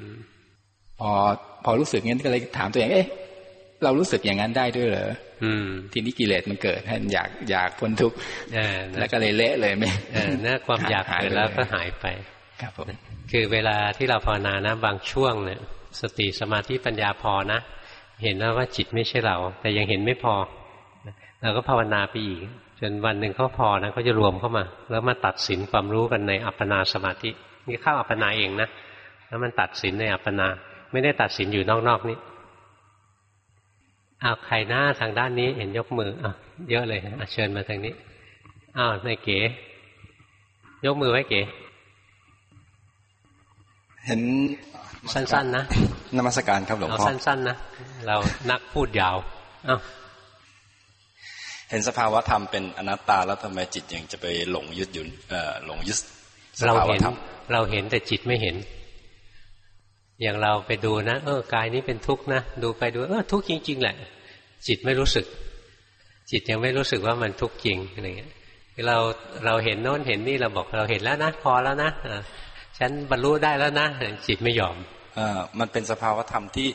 [SPEAKER 15] พอรู้สึกงั้นก็เลยถามตัวเองเอ๊ะเรารู้สึกอย่างนั้นได้ด้วยเหรอทีนี้กิเลสมันเกิดให้อยากพ้นทุกข์แล้วก็เลยเละเลยไม่
[SPEAKER 1] น่าความอยากเกิดแล้วก็หายไป
[SPEAKER 15] ครับผม
[SPEAKER 1] คือเวลาที่เราภาวนานะบางช่วงเนี่ยสติสมาธิปัญญาพอนะเห็นว่าจิตไม่ใช่เราแต่ยังเห็นไม่พอเราก็ภาวนาไปอีกจนวันหนึ่งเขาพอนะเขาจะรวมเข้ามาแล้วมาตัดสินความรู้กันในอัปปนาสมาธินี่เข้าอัปปนาเองนะแล้วมันตัดสินในอัปปนาไม่ได้ตัดสินอยู่นอกๆนี้ใครหน้าทางด้านนี้เห็นยกมือเยอะเลยเชิญมาทางนี้นายเก๋ยกมือไว้เก๋
[SPEAKER 16] เห็น
[SPEAKER 1] สั้นๆนะ
[SPEAKER 16] นมัสการครับหลวงพ่อ
[SPEAKER 1] สั้นๆนะเรานักพูดยาว
[SPEAKER 16] เห็นสภาวะธรรมเป็นอนัตตาแล้วทำไมจิตยังจะไปหลงยึดอยู่หลงยึดสภาวะธรรม
[SPEAKER 1] เราเห็นแต่จิตไม่เห็นอย่างเราไปดูนะกายนี้เป็นทุกข์นะดูไปดูทุกข์จริงๆแหละจิตไม่รู้สึกจิตยังไม่รู้สึกว่ามันทุกข์จริงอะไรเงี้ยเราเห็นโน้นเห็นนี่เราบอกเราเห็นแล้วนะพอแล้วนะฉันบรรลุได้แล้วนะจิตไม่ยอม
[SPEAKER 16] มันเป็นสภาวะธรรมที่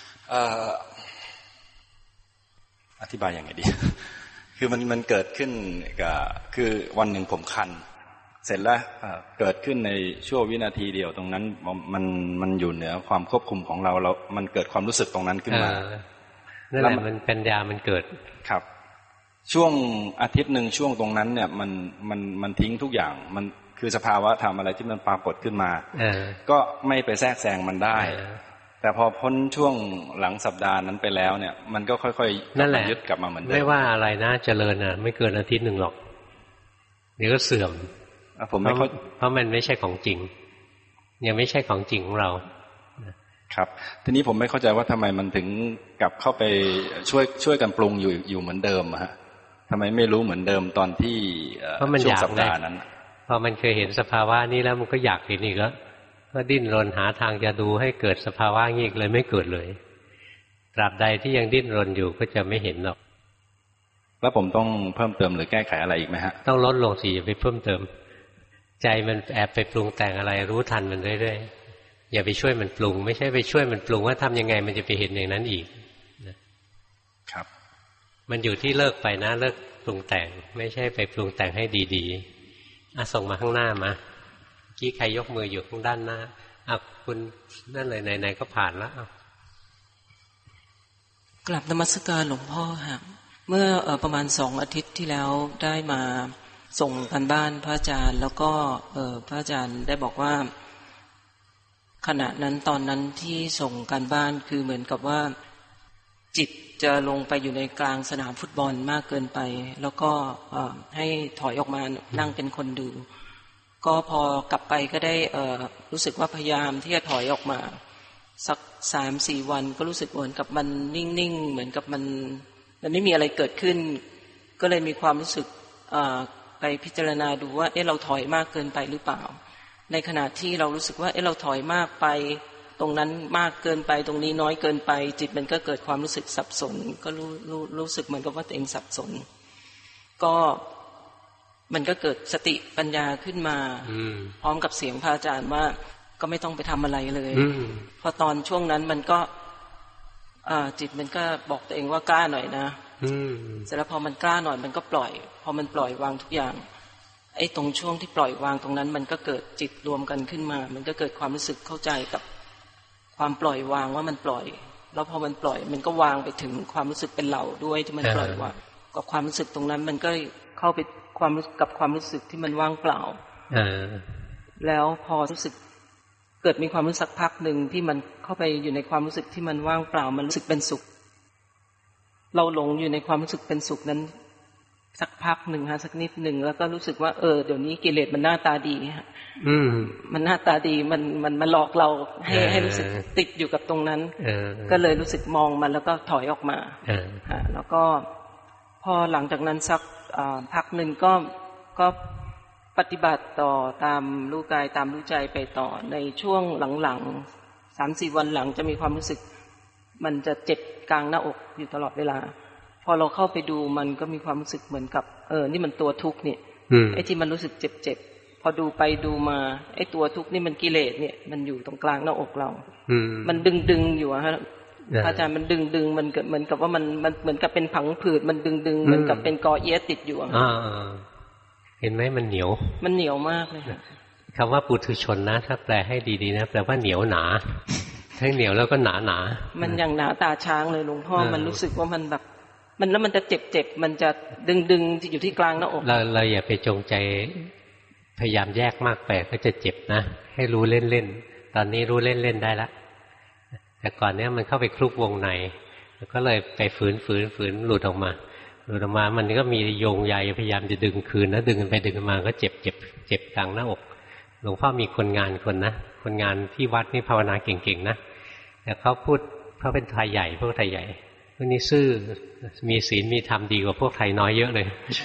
[SPEAKER 16] อธิบายยังไงดี คือมันเกิดขึ้นกับคือวันหนึ่งผมคันเสร็จแล้วเกิดขึ้นในชั่ววินาทีเดียวตรงนั้นมันอยู่เหนือความควบคุมของเรามันเกิดความรู้สึกตรงนั้นขึ้นมา
[SPEAKER 1] นั่นแหละมันปัญญามันเกิด
[SPEAKER 16] ครับช่วงอาทิตย์หนึ่งช่วงตรงนั้นเนี่ยมันทิ้งทุกอย่างมันคือสภาวะธรรมอะไรที่มันปรากฏขึ้นมาก็ไม่ไปแทรกแซงมันได้แต่พอพ้นช่วงหลังสัปดาห์นั้นไปแล้วเนี่ยมันก็ค่อยๆยึดกลับมาเหมือนเดิม
[SPEAKER 1] ไม่ว่าอะไรนะเจริญไม่เกินอาทิตย์หนึ่งหรอกเดี๋ยวก็เสื่อม
[SPEAKER 16] ผมไม่
[SPEAKER 1] เพราะมันไม่ใช่ของจริงยังไม่ใช่ของจริงของเรา
[SPEAKER 16] ครับทีนี้ผมไม่เข้าใจว่าทำไมมันถึงกลับเข้าไปช่วยกันปรุงอยู่เหมือนเดิมฮะทำไมไม่รู้เหมือนเดิมตอนที่ช่วงสัปดาห์นั้น
[SPEAKER 1] พอมันเคยเห็นสภาวะนี้แล้วมันก็อยากเห็นอีกแล้วก็ดิ้นรนหาทางจะดูให้เกิดสภาวะนี้อีกเลยไม่เกิดเลยตราบใดที่ยังดิ้นรนอยู่ก็จะไม่เห็นหรอก
[SPEAKER 16] แล้วผมต้องเพิ่มเติมหรือแก้ไขอะไรอีกไหมฮะ
[SPEAKER 1] ต้องลดลงสิอย่าไปเพิ่มเติมใจมันแอบไปปรุงแต่งอะไรรู้ทันมันเรื่อยๆอย่าไปช่วยมันปรุงไม่ใช่ไปช่วยมันปรุงว่าทำยังไงมันจะไปเห็นอย่างนั้นอีก
[SPEAKER 16] ครับ
[SPEAKER 1] มันอยู่ที่เลิกไปนะเลิกปรุงแต่งไม่ใช่ไปปรุงแต่งให้ดีๆส่งมาข้างหน้ามากี้ใครยกมืออยู่ข้างด้านหน้าคุณนั่นเลยไหนๆก็ผ่านแล้ว
[SPEAKER 17] กราบนมัสการหลวงพ่อค่ะเมื่อประมาณ2 อาทิตย์ที่แล้วได้มาส่งกันบ้านพระอาจารย์แล้วก็พระอาจารย์ได้บอกว่าขณะนั้นตอนนั้นที่ส่งกันบ้านคือเหมือนกับว่าจิตจะลงไปอยู่ในกลางสนามฟุตบอลมากเกินไปแล้วก็ให้ถอยออกมานั่งเป็นคนดูก็พอกลับไปก็ได้รู้สึกว่าพยายามที่จะถอยออกมาสัก 3-4 วันก็รู้สึกเหมือนกับมันนิ่งๆเหมือนกับมันไม่มีอะไรเกิดขึ้นก็เลยมีความรู้สึกไปพิจารณาดูว่าเราถอยมากเกินไปหรือเปล่าในขณะที่เรารู้สึกว่าเราถอยมากไปตรงนั้นมากเกินไปตรงนี้น้อยเกินไปจิตมันก็เกิดความรู้สึกสับสนก็รู้สึกเหมือนกับว่าตัวเองสับสนก็มันก็เกิดสติปัญญาขึ้นมาพร้อมกับเสียงพระอาจารย์ว่าก็ไม่ต้องไปทำอะไรเลยพอตอนช่วงนั้นมันก็จิตมันก็บอกตัวเองว่ากล้าหน่อยนะเสร็จแล้วพอมันกล้าหน่อยมันก็ปล่อยพอมันปล่อยวางทุกอย่างตรงช่วงที่ปล่อยวางตรงนั้นมันก็เกิดจิตรวมกันขึ้นมามันก็เกิดความรู้สึกเข้าใจกับความปล่อยวางว่ามันปล่อยแล้วพอมันปล่อยมันก็วางไปถึงความรู้สึกเป็นเราด้วยที่มันปล่อยวางกับความรู้สึกตรงนั้นมันก็เข้าไปความรู้สึกที่มันว่างเปล่าแล้วพอรู้สึกเกิดมีความรู้สึกพักหนึ่งที่มันเข้าไปอยู่ในความรู้สึกที่มันว่างเปล่ามันรู้สึกเป็นสุขเราหลงอยู่ในความรู้สึกเป็นสุขนั้นสักพักหนึ่งสักนิดหนึ่งแล้วก็รู้สึกว่าเดี๋ยวนี้กิเลสมันหน้าตาดีฮะมันหน้าตาดีมันหลอกเราให้รู้สึกติดอยู่กับตรงนั้นก็เลยรู้สึกมองมันแล้วก็ถอยออกมาแล้วก็พอหลังจากนั้นสักพักหนึ่งก็ปฏิบัติต่อตามรู้กายตามรู้ใจไปต่อในช่วงหลังๆ 3-4 วันหลังจะมีความรู้สึกมันจะเจ็บกลางหน้าอกอยู่ตลอดเวลาพอเราเข้าไปดูมันก็มีความรู้สึกเหมือนกับนี่มันตัวทุกข์เนี่ยที่มันรู้สึกเจ็บพอดูไปดูมาตัวทุกข์นี่มันกิเลสเนี่ยมันอยู่ตรงกลางหน้าอกเรามันดึงอยู่ฮะอาจารย์มันดึงมันเหมือนกับว่ามันเหมือนกับเป็นผังผืดมันดึงเหมือนกับเป็นกอเอี้ยติดอยู่
[SPEAKER 1] เห็นไหมมันเหนียว
[SPEAKER 17] มากเลย
[SPEAKER 1] คำว่าปุถุชนนะถ้าแปลให้ดีๆนะแปลว่าเหนียวหนาทั้งเหนียวแล้วก็หนา
[SPEAKER 17] มันอย่างหนาตาช้างเลยหลวงพ่อมันรู้สึกว่ามันแบบมันแล้วมันจะเจ็บมันจะดึงอยู่ที่กลางหน้าอก
[SPEAKER 1] เราอย่าไปจงใจพยายามแยกมากไปก็จะเจ็บนะให้รู้เล่นๆตอนนี้รู้เล่นๆได้ละแต่ก่อนเนี้ยมันเข้าไปคลุกวงในแล้วก็เลยไปฝืนหลุดออกมามันก็มีโยงใยพยายามจะดึงคืนนะดึงไปดึงมาก็เจ็บกลางหน้าอกหลวงพ่อมีคนงานคนงานที่วัดนี่ภาวนาเก่งๆนะแต่เขาเป็นไทยใหญ่พวกไทยใหญ่พวกนี้ซื่อมีศีลมีธรรมดีกว่าพวกไทยน้อยเยอะเลย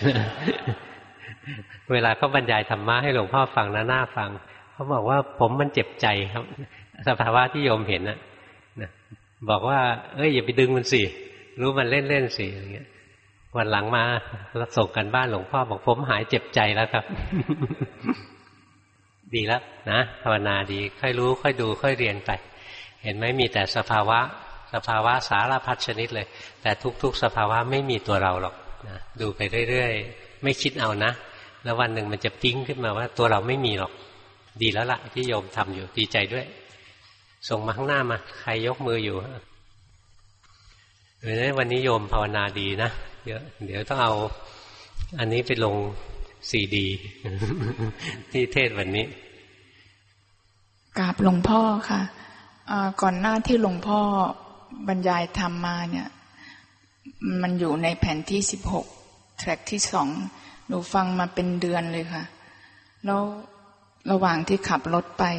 [SPEAKER 1] เวลาเขาบรรยายธรรมะให้หลวงพ่อฟังน่าฟังเขาบอกว่าผมมันเจ็บใจครับสภาวะที่โยมเห็นนะบอกว่าอย่าไปดึงมันสิรู้มันเล่นสิอย่างเงี้ยวันหลังมาส่งกันบ้านหลวงพ่อบอกผมหายเจ็บใจแล้วครับ ดีแล้วนะภาวนาดีค่อยรู้ค่อยดูค่อยเรียนไปเห็นไหมมีแต่สภาวะสารพัดชนิดเลยแต่ทุกๆสภาวะไม่มีตัวเราหรอกนะดูไปเรื่อยๆไม่คิดเอานะแล้ววันหนึ่งมันจะปิ๊งขึ้นมาว่าตัวเราไม่มีหรอกดีแล้วล่ะที่โยมทำอยู่ดีใจด้วยส่งมาข้างหน้ามาใครยกมืออยู่วันนี้โยมภาวนาดีนะเดี๋ยวต้องเอาอันนี้ไปลงซีดี ที่เทศวันนี้
[SPEAKER 18] กราบหลวงพ่อค่ะก่อนหน้าที่หลวงพ่อบรรยายธรรมมาเนี่ยมันอยู่ในแผ่นที่16แทร็กที่2หนูฟังมาเป็นเดือนเลยค่ะแล้วระหว่างที่ขับรถไป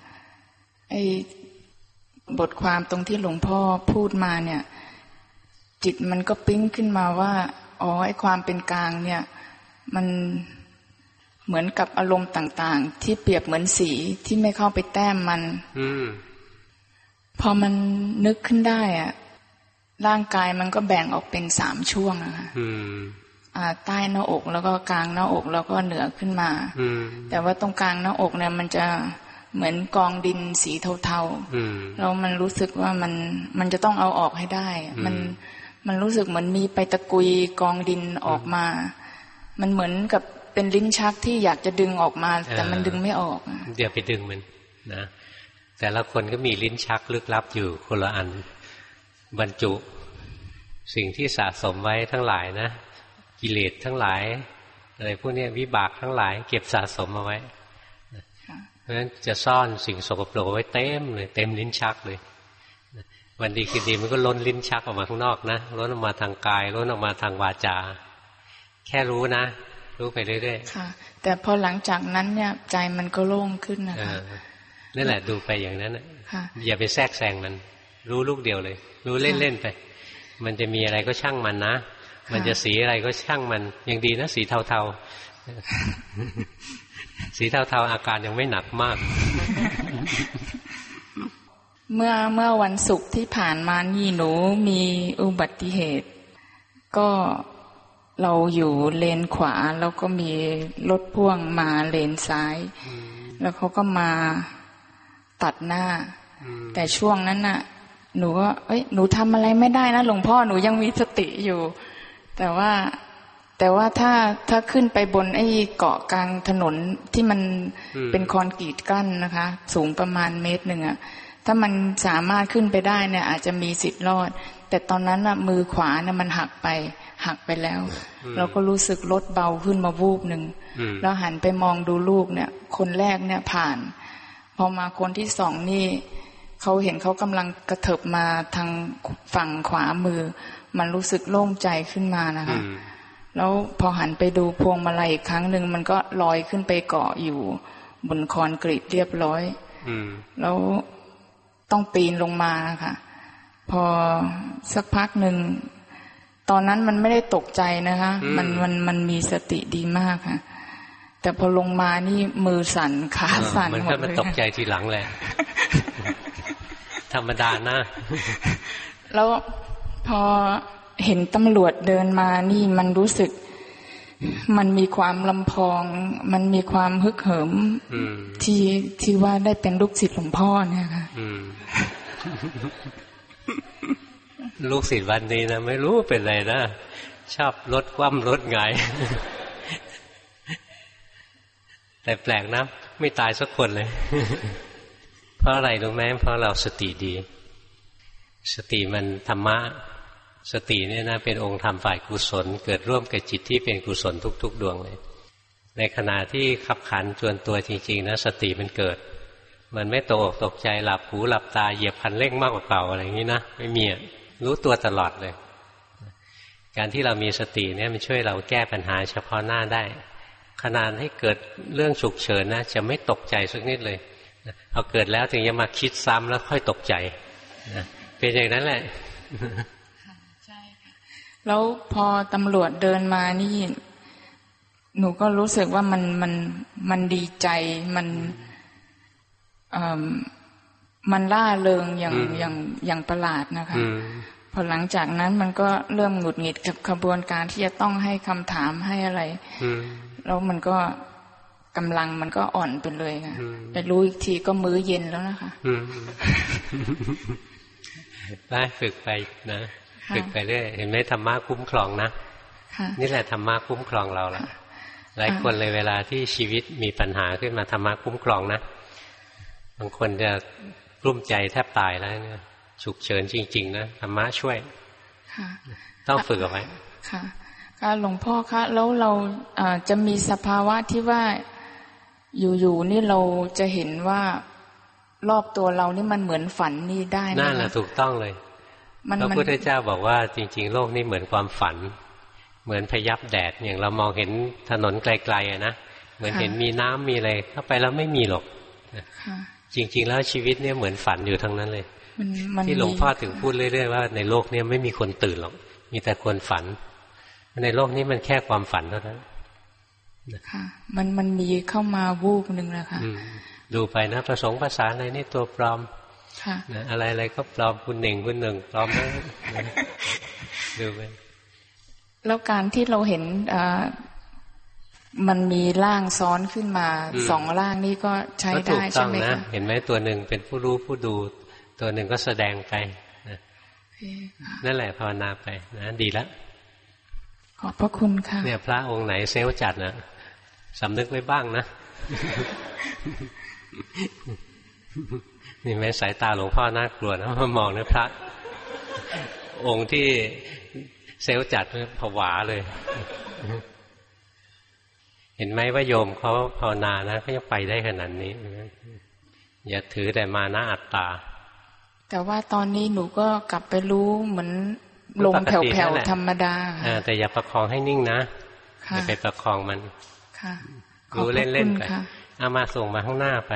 [SPEAKER 18] บทความตรงที่หลวงพ่อพูดมาเนี่ยจิตมันก็ปิ๊งขึ้นมาว่าความเป็นกลางเนี่ยมันเหมือนกับอารมณ์ต่างๆที่เปรียบเหมือนสีที่ไม่เข้าไปแต้มมันพอมันนึกขึ้นได้ร่างกายมันก็แบ่งออกเป็น3ช่วงอะค่ะใต้หน้าอกแล้วก็กลางหน้าอกแล้วก็เหนือขึ้นมาแต่ว่าตรงกลางหน้าอกเนี่ยมันจะเหมือนกองดินสีเทาๆแล้วมันรู้สึกว่ามันจะต้องเอาออกให้ได้มันรู้สึกเหมือนมีไปตะกุยกองดินออกมามันเหมือนกับเป็นลิ้นชักที่อยากจะดึงออกมาแต่มันดึงไม่ออก
[SPEAKER 1] เดี๋ยวไปดึงมันนะแต่ละคนก็มีลิ้นชักลึกลับอยู่คนละอันบรรจุสิ่งที่สะสมไว้ทั้งหลายนะกิเลสทั้งหลายอะไรพวกนี้วิบากทั้งหลายเก็บสะสมเอาไว้เพราะฉะนั้นจะซ่อนสิ่งสกปรกไว้เต็มเลยเต็มลิ้นชักเลยวันดีคืนดีมันก็ล้นลิ้นชักออกมาข้างนอกนะล้นออกมาทางกายล้นออกมาทางวาจาแค่รู้นะรู้ไปเรื่อยๆค่ะ
[SPEAKER 18] แต่พอหลังจากนั้นเนี่ยใจมันก็โล่งขึ้นนะคะ
[SPEAKER 1] นั่นแหละดูไปอย่างนั้นอย่าไปแทรกแซงมันรู้ลูกเดียวเลยรู้เล่นๆไปมันจะมีอะไรก็ช่างมันนะมันจะสีอะไรก็ช่างมันยังดีนะสีเทาๆสีเทาๆอาการยังไม่หนักมาก
[SPEAKER 18] เมื่อวันศุกร์ที่ผ่านมานี่หนูมีอุบัติเหตุก็เราอยู่เลนขวาแล้วก็มีรถพ่วงมาเลนซ้ายแล้วเขาก็มาตัดหน้าแต่ช่วงนั้นน่ะหนูก็หนูทำอะไรไม่ได้นะหลวงพ่อหนูยังมีสติอยู่แต่ว่าถ้าขึ้นไปบนไอ้เกาะกลางถนนที่มันเป็นคอนกรีตกั้นนะคะสูงประมาณ1 เมตรอ่ะถ้ามันสามารถขึ้นไปได้เนี่ยอาจจะมีสิทธิ์รอดแต่ตอนนั้นน่ะมือขวาเนี่ยมันหักไปแล้วเราก็รู้สึกรถเบาขึ้นมาวูบหนึ่งแล้วหันไปมองดูลูกเนี่ยคนแรกเนี่ยผ่านพอมาคนที่2นี่เขาเห็นเขากำลังกระเถิบมาทางฝั่งขวามือมันรู้สึกโล่งใจขึ้นมานะคะแล้วพอหันไปดูพวงมาลัยอีกครั้งหนึ่งมันก็ลอยขึ้นไปเกาะอยู่บนคอนกรีตเรียบร้อยแล้วต้องปีนลงมาค่ะพอสักพักหนึ่งตอนนั้นมันไม่ได้ตกใจนะคะมันมีสติดีมากค่ะแต่พอลงมานี่มือสั่นขาสั่นหมดเลยมัน
[SPEAKER 1] ตกใจทีหลังแหละ ธรรมดานะ
[SPEAKER 18] แล้วพอเห็นตำรวจเดินมานี่มันรู้สึกมันมีความลำพองมันมีความฮึกเหิมที่ว่าได้เป็นลูกศิษย์หลวงพ่อเนี่ยค่ะ
[SPEAKER 1] ลูกศิษย์วันนี้นะไม่รู้เป็นไรนะชอบรถคว่ำรถหงายแต่แปลกนะไม่ตายสักคนเลยเพราะอะไรรู้ไหมเพราะเราสติดีสติมันธรรมะสติเนี่ยนะเป็นองค์ธรรมฝ่ายกุศลเกิดร่วมกับจิตที่เป็นกุศลทุกๆดวงเลยในขณะที่ขับขันจวนตัวจริงๆนะสติมันเกิดมันไม่ตกอกตกใจหลับหูหลับตาเหยียบคันเร่งมากกว่าเก่าอะไรอย่างนี้นะไม่มีรู้ตัวตลอดเลยการที่เรามีสติเนี่ยมันช่วยเราแก้ปัญหาเฉพาะหน้าได้ขนาดให้เกิดเรื่องฉุกเฉินนะจะไม่ตกใจสักนิดเลยเอาเกิดแล้วถึงจะมาคิดซ้ำแล้วค่อยตกใจเป็นอย่างนั้นแหละ
[SPEAKER 18] ใช่ค่ะแล้วพอตำรวจเดินมานี่หนูก็รู้สึกว่ามันดีใจมันล่าเริงอย่างประหลาดนะคะพอหลังจากนั้นมันก็เริ่มหงุดหงิดกับขบวนการที่จะต้องให้คำถามให้อะไรแล้วมันก็กำลังมันก็อ่อนไปเลยค่ะไปรู้อีกทีก็มื้อเย็นแล้วนะคะ
[SPEAKER 1] ได้ฝึกไปนะฝึกไปเรื่อยเห็นไหมธรรมะคุ้มครองนะนี่แหละธรรมะคุ้มครองเราละหลายคนเลยเวลาที่ชีวิตมีปัญหาขึ้นมาธรรมะคุ้มครองนะบางคนจะกลุ้มใจแทบตายแล้วเนี่ยฉุกเฉินจริงๆนะธรรมะช่วยต้องฝึกเอาไว้
[SPEAKER 18] ค่ะหลวงพ่อคะแล้วเราจะมีสภาวะที่ว่าอยู่ๆนี่เราจะเห็นว่ารอบตัวเรานี่มันเหมือนฝันนี่ได้
[SPEAKER 1] นั่นแหละถูกต้องเลยพระพุทธเจ้าบอกว่าจริงๆโลกนี้เหมือนความฝันเหมือนพยับแดดอย่างเรามองเห็นถนนไกลๆนะเหมือนเห็นมีน้ำมีอะไรเข้าไปแล้วไม่มีหรอกจริงๆแล้วชีวิตเนี่ยเหมือนฝันอยู่ทั้งนั้นเลยที่หลวงพ่อถึงพูดเรื่อยๆว่าในโลกนี้ไม่มีคนตื่นหรอกมีแต่คนฝันในโลกนี้มันแค่ความฝันเท่านั้น
[SPEAKER 18] ค่ะมันมีเข้ามาวูบนึงแล้วค่ะ
[SPEAKER 1] ดูไปนะประสงค์ภาษาอะไรนี่ตัวปลอมอะไรก็ปลอมคุณหนึ่งปลอมนะดูไป
[SPEAKER 18] แล้วการที่เราเห็นมันมีร่างซ้อนขึ้นมา2ร่างนี่ก็ใช้ได้ใช่ไหมคะ
[SPEAKER 1] เห็นไหมตัวหนึ่งเป็นผู้รู้ผู้ดูตัวหนึ่งก็แสดงไปนั่นแหละภาวนาไปนะดีแล้ว
[SPEAKER 18] ขอบพระคุณค่ะ
[SPEAKER 1] เนี่ยพระองค์ไหนเซลล์จัดนะสำนึกไว้บ้างนะนี่แม้สายตาหลวงพ่อน่ากลัวนะมามองนะพระองค์ที่เซลล์จัดผวาเลยเห็นไหมว่าโยมเขาภาวนานะเขายังไปได้ขนาดนี้อย่าถือแต่มานะอัตตา
[SPEAKER 18] แต่ว่าตอนนี้หนูก็กลับไปรู้เหมือนลมแผ่วๆธรรมดาแต่
[SPEAKER 1] อย่าประคองให้นิ่งนะอย่าไปประคองมันรู้เล่นๆไปเอามาส่งมาข้างหน้าไป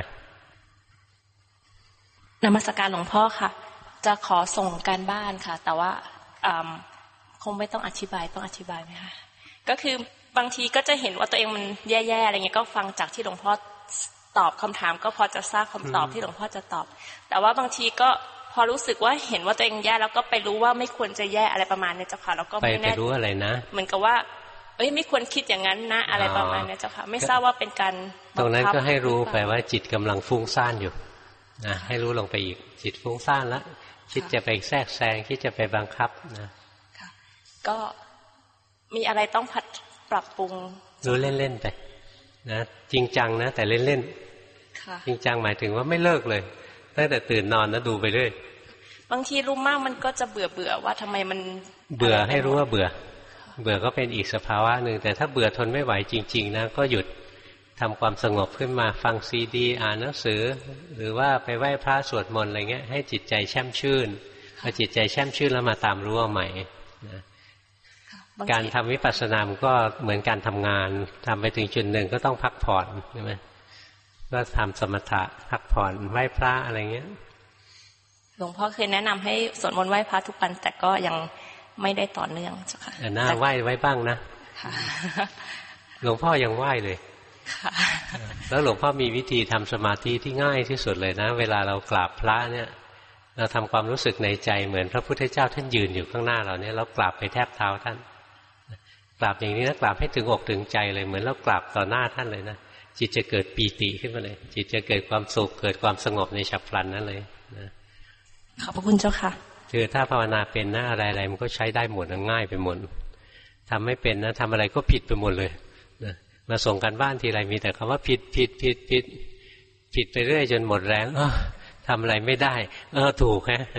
[SPEAKER 19] นมัสการหลวงพ่อค่ะจะขอส่งการบ้านค่ะแต่ว่าคงไม่ต้องอธิบายไหมคะก็คือบางทีก็จะเห็นว่าตัวเองมันแย่ๆอะไรเงี้ยก็ฟังจากที่หลวงพ่อตอบคำถามก็พอจะทราบคำตอบที่หลวงพ่อจะตอบแต่ว่าบางทีก็พอรู้สึกว่าเห็นว่าตัวเองแย่แล้วก็ไปรู้ว่าไม่ควรจะแย่อะไรประมาณนี้เจ้าค่ะแล้วก็ไม่แน่
[SPEAKER 1] รู้อะไรนะ
[SPEAKER 19] เหมือนกับว่าไม่ควรคิดอย่างนั้นนะอะไรประมาณนี้เจ้าค่ะไม่ทราบว่าเป็นการ
[SPEAKER 1] ตรงนั้นก็ให้รู้ไปว่าจิตกำลังฟุ้งซ่านอยู่นะให้รู้ลงไปอีกจิตฟุ้งซ่านแล้วคิดจะไปแทรกแซงคิดจะไปบังคับนะ
[SPEAKER 19] ก็มีอะไรต้องปรับปรุง
[SPEAKER 1] รู้เล่นๆไปนะจริงจังนะแต่เล่นๆจริงจังหมายถึงว่าไม่เลิกเลยตั้งแต่ตื่นนอนนะดูไปเรื่อย
[SPEAKER 19] บางทีรู้มากมันก็จะเบื่อว่าทำไมมัน
[SPEAKER 1] เบื่อให้รู้ว่าเบื่อก็เป็นอีกสภาวะหนึ่งแต่ถ้าเบื่อทนไม่ไหวจริงๆนะก็หยุดทำความสงบขึ้นมาฟังซีดีอ่านหนังสือหรือว่าไปไหว้พระสวดมนต์อะไรเงี้ยให้จิตใจแช่มชื่นพอจิตใจแช่มชื่นแล้วมาตามรู้เอาใหม่นะการทำวิปัสสนามันก็เหมือนการทำงานทำไปถึงจุดหนึ่งก็ต้องพักผ่อนใช่ไหมก็ทำสมถะพักผ่อนไหว้พระอะไรเงี้ย
[SPEAKER 19] หลวงพ่อเคยแนะนำให้สวดมนต์ไหว้พระทุกวันแต่ก็ยังไม่ได้ต่อเนื่องเจ้าค่ะ
[SPEAKER 1] น่าไหว้ไว้บ้างนะหลวงพ่อยังไหว้เลยแล้วหลวงพ่อมีวิธีทำสมาธิที่ง่ายที่สุดเลยนะเวลาเรากราบพระเนี่ยเราทำความรู้สึกในใจเหมือนพระพุทธเจ้าท่านยืนอยู่ข้างหน้าเราเนี่ยเรากราบไปแทบเท้าท่านกราบอย่างนี้นะกราบให้ถึงอกถึงใจเลยเหมือนเรากราบต่อหน้าท่านเลยนะจิตจะเกิดปีติขึ้นมาเลยจิตจะเกิดความสุขเกิดความสงบในฉับพลันนั่นเลยนะ
[SPEAKER 19] ขอบพระคุณเจ้าค่ะ
[SPEAKER 1] คือถ้าภาวนาเป็นนะอะไรๆมันก็ใช้ได้หมดง่ายไปหมดทำไม่เป็นนะทำอะไรก็ผิดไปหมดเลยนะมาส่งกันบ้านทีไรมีแต่คำว่าผิดไปเรื่อยจนหมดแรงทำอะไรไม่ได้ถูกฮะ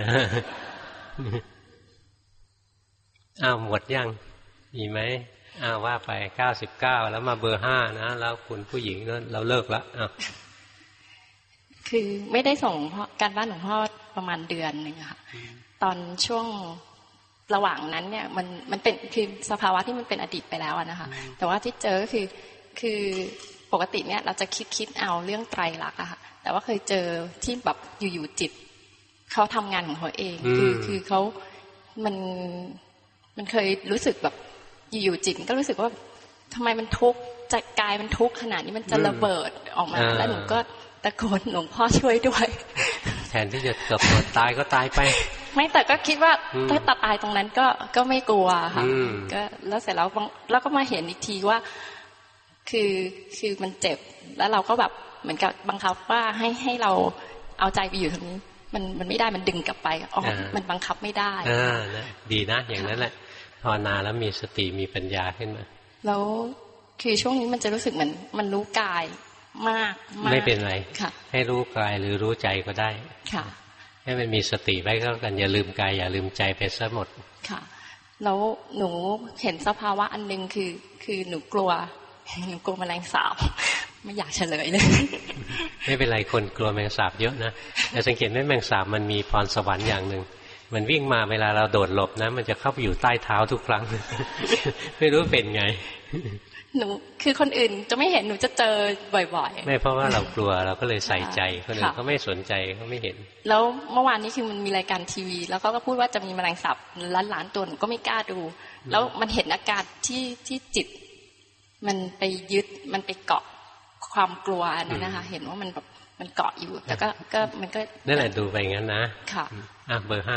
[SPEAKER 1] หมดยังมีไหมว่าไป99แล้วมาเบอร์5นะแล้วคุณผู้หญิงนั้นเราเลิกแล้ว
[SPEAKER 19] คือไม่ได้ส่งการบ้านหลวงพ่อประมาณเดือนนึงค่ะตอนช่วงระหว่างนั้นเนี่ยมันเป็นคือสภาวะที่มันเป็นอดีตไปแล้วนะคะแต่ว่าที่เจอก็คือปกติเนี่ยเราจะคิดเอาเรื่องไตรลักษณ์อะค่ะแต่ว่าเคยเจอที่แบบอยู่ๆจิตเขาทำงานของเขาเองคือเขามันเคยรู้สึกแบบอยู่ๆจิตก็รู้สึกว่าทำไมมันทุกข์ใจกายมันทุกข์ขนาดนี้มันจะระเบิดออกมาแล้วหนูก็ตะโกนหลวงพ่อช่วยด้วย
[SPEAKER 1] แทนที่จะเกือบตายก็ตายไป
[SPEAKER 19] ไม่แต่ก็คิดว่าถ้าตายตรงนั้นก็ไม่กลัวค่ะก็แล้วเสร็จแล้วก็มาเห็นอีกทีว่าคือมันเจ็บแล้วเราก็แบบเหมือนกับบังคับว่าให้เราเอาใจไปอยู่ตรงนี้มันไม่ได้มันดึงกลับไปมันบังคับไม่ได้
[SPEAKER 1] ดีนะอย่างนั้นแหละภาวนาแล้วมีสติมีปัญญาขึ้นมา
[SPEAKER 19] แล้วคือช่วงนี้มันจะรู้สึกเหมือนมันรู้กายมาก
[SPEAKER 1] ไม่เป็นไรให้รู้กายหรือรู้ใจก็ได้
[SPEAKER 19] ค่ะ
[SPEAKER 1] ให้มันมีสติไว้ก็กันอย่าลืมกายอย่าลืมใจไปซะหมด
[SPEAKER 19] ค่ะแล้วหนูเห็นสภาวะอันนึงคือหนูกลัวแมลงสาบไม่อยากเฉลยเลย
[SPEAKER 1] ไม่เป็นไรคนกลัวแมลงสาบเยอะนะแต่สังเกตไหมแมลงสาบมันมีพรสวรรค์อย่างหนึ่งมันวิ่งมาเวลาเราโดดหลบนะมันจะเข้าไปอยู่ใต้เท้าทุกครั้งไม่รู้เป็นไง
[SPEAKER 19] หนูคือคนอื่นจะไม่เห็นหนูจะเจอบ่อยๆ
[SPEAKER 1] ไม่เพราะว่าเรากลัวเราก็เลยใส่ใจคนอื่นเขาไม่สนใจเขาไม่เห็น
[SPEAKER 19] แล้วเมื่อวานนี้คือมันมีรายการทีวีแล้วก็พูดว่าจะมีแมลงสาบล้านตัวหนูก็ไม่กล้าดูแล้วมันเห็นอาการที่จิตมันไปยึดมันไปเกาะความกลัวนั่นนะคะเห็นว่ามันแบบมันเกาะอยู่แต่ก็มันก็
[SPEAKER 1] นั่นแหละดูไปงั้นนะ
[SPEAKER 19] ค่ะ
[SPEAKER 1] เบอร์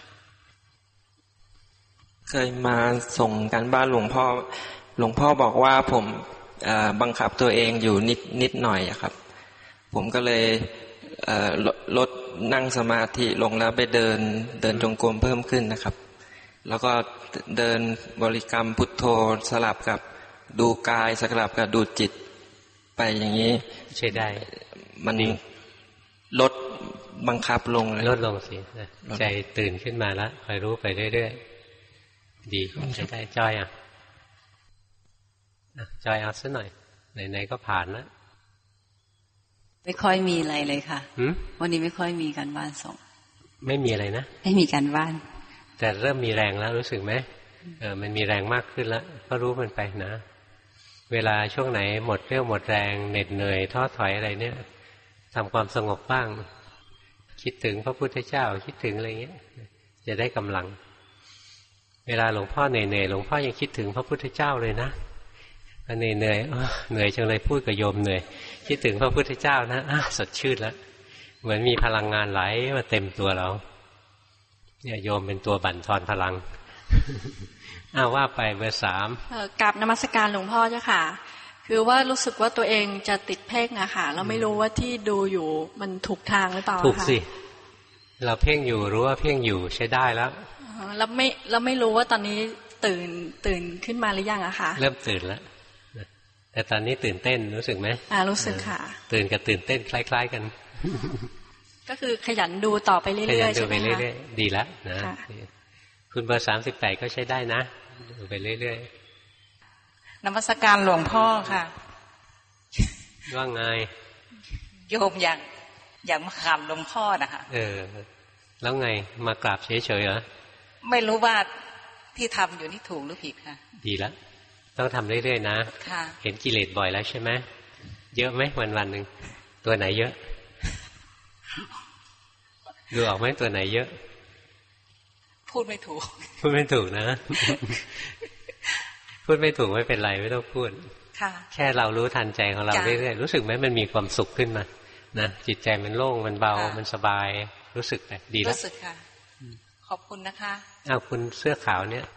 [SPEAKER 20] 5เคยมาส่งการบ้านหลวงพ่อบอกว่าผมบังคับตัวเองอยู่นิดหน่อยครับผมก็เลยลดนั่งสมาธิลงแล้วไปเดินจงกรมเพิ่มขึ้นนะครับแล้วก็เดินบริกรรมพุทโธสลับกับดูกายสลับกับดูจิตไปอย่างนี้
[SPEAKER 1] ใช่ได้
[SPEAKER 20] มันลดบังคับลงเลย
[SPEAKER 1] ลดลงสิใจตื่นขึ้นมาแล้วคอยรู้ไปเรื่อยๆดีใช้ได้จอยจอยเอาซะหน่อยไหนๆก็ผ่านแล้ว
[SPEAKER 21] ไม่ค่อยมีอะไรเลยค่ะวันนี้ไม่ค่อยมีการบ้านส่ง
[SPEAKER 1] ไม่มีอะไรนะ
[SPEAKER 21] ไม่มีการบ้าน
[SPEAKER 1] แต่เริ่มมีแรงแล้วรู้สึกไหมมันมีแรงมากขึ้นแล้วก็รู้มันไปนะเวลาช่วงไหนหมดเรี่ยวหมดแรงเหน็ดเหนื่อยท้อถอยอะไรเนี่ยทำความสงบบ้างคิดถึงพระพุทธเจ้าคิดถึงอะไรเงี้ยจะได้กำลังเวลาหลวงพ่อเหนื่อยหลวงพ่อยังคิดถึงพระพุทธเจ้าเลยนะเหนื่อยเหนื่อยจังเลยพูดกับโยมเหนื่อยคิดถึงพระพุทธเจ้านะสดชื่นแล้วเหมือนมีพลังงานไหลมาเต็มตัวเราเนี่ยโยมเป็นตัวบั่นทอนพลังว่าไปเบอร์ 3
[SPEAKER 22] กราบนมัสการหลวงพ่อเจ้าค่ะคือว่ารู้สึกว่าตัวเองจะติดเพ่งอะค่ะเราไม่รู้ว่าที่ดูอยู่มันถูกทางหรือเปล่าถูก
[SPEAKER 1] สิเราเพ่งอยู่รู้ว่าเพ่งอยู่ใช้ได้แล้ว
[SPEAKER 22] เราไม่รู้ว่าตอนนี้ตื่นขึ้นมาหรือยังอะค่ะ
[SPEAKER 1] เริ่มตื่นแล้วแต่ตอนนี้ตื่นเต้นรู้สึกไหม
[SPEAKER 22] รู้สึกค่ะ
[SPEAKER 1] ตื่นกับตื่นเต้นคล้ายๆกัน
[SPEAKER 22] ก็คือขยันดูต่อไปเรื่อยๆใช่ไหมคะ
[SPEAKER 1] ดีแล้วนะคุณเบอร์ 38ก็ใช้ได้นะดูไปเรื่อย
[SPEAKER 21] ๆนมัสการหลวงพ่อค่ะ
[SPEAKER 1] ว่าไง
[SPEAKER 21] โยมอยากมาถามหลวงพ่อนะคะ
[SPEAKER 1] แล้วไงมากราบเฉยๆเหรอ
[SPEAKER 21] ไม่รู้ว่าที่ทำอยู่นี่ถูกหรือผิดค่ะ
[SPEAKER 1] ดีแล้วต้องทำเรื่อยๆนะเห็นกิเลสบ่อยแล้วใช่ไหมเยอะไหมวันๆหนึ่งตัวไหนเยอะดูออกไหมตัวไหนเยอะ
[SPEAKER 21] พูดไม่ถูก
[SPEAKER 1] นะพูดไม่ถูกไม่เป็นไรไม่ต้องพูดแค่เรารู้ทันใจของเราเรื่อยๆรู้สึกไหมมันมีความสุขขึ้นมานะจิตใจมันโล่งมันเบามันสบายรู้สึกแบบดีแล้ว
[SPEAKER 21] รู้สึกค่ะขอบคุณนะคะ
[SPEAKER 1] คุณเสื้อขาวเนี่ย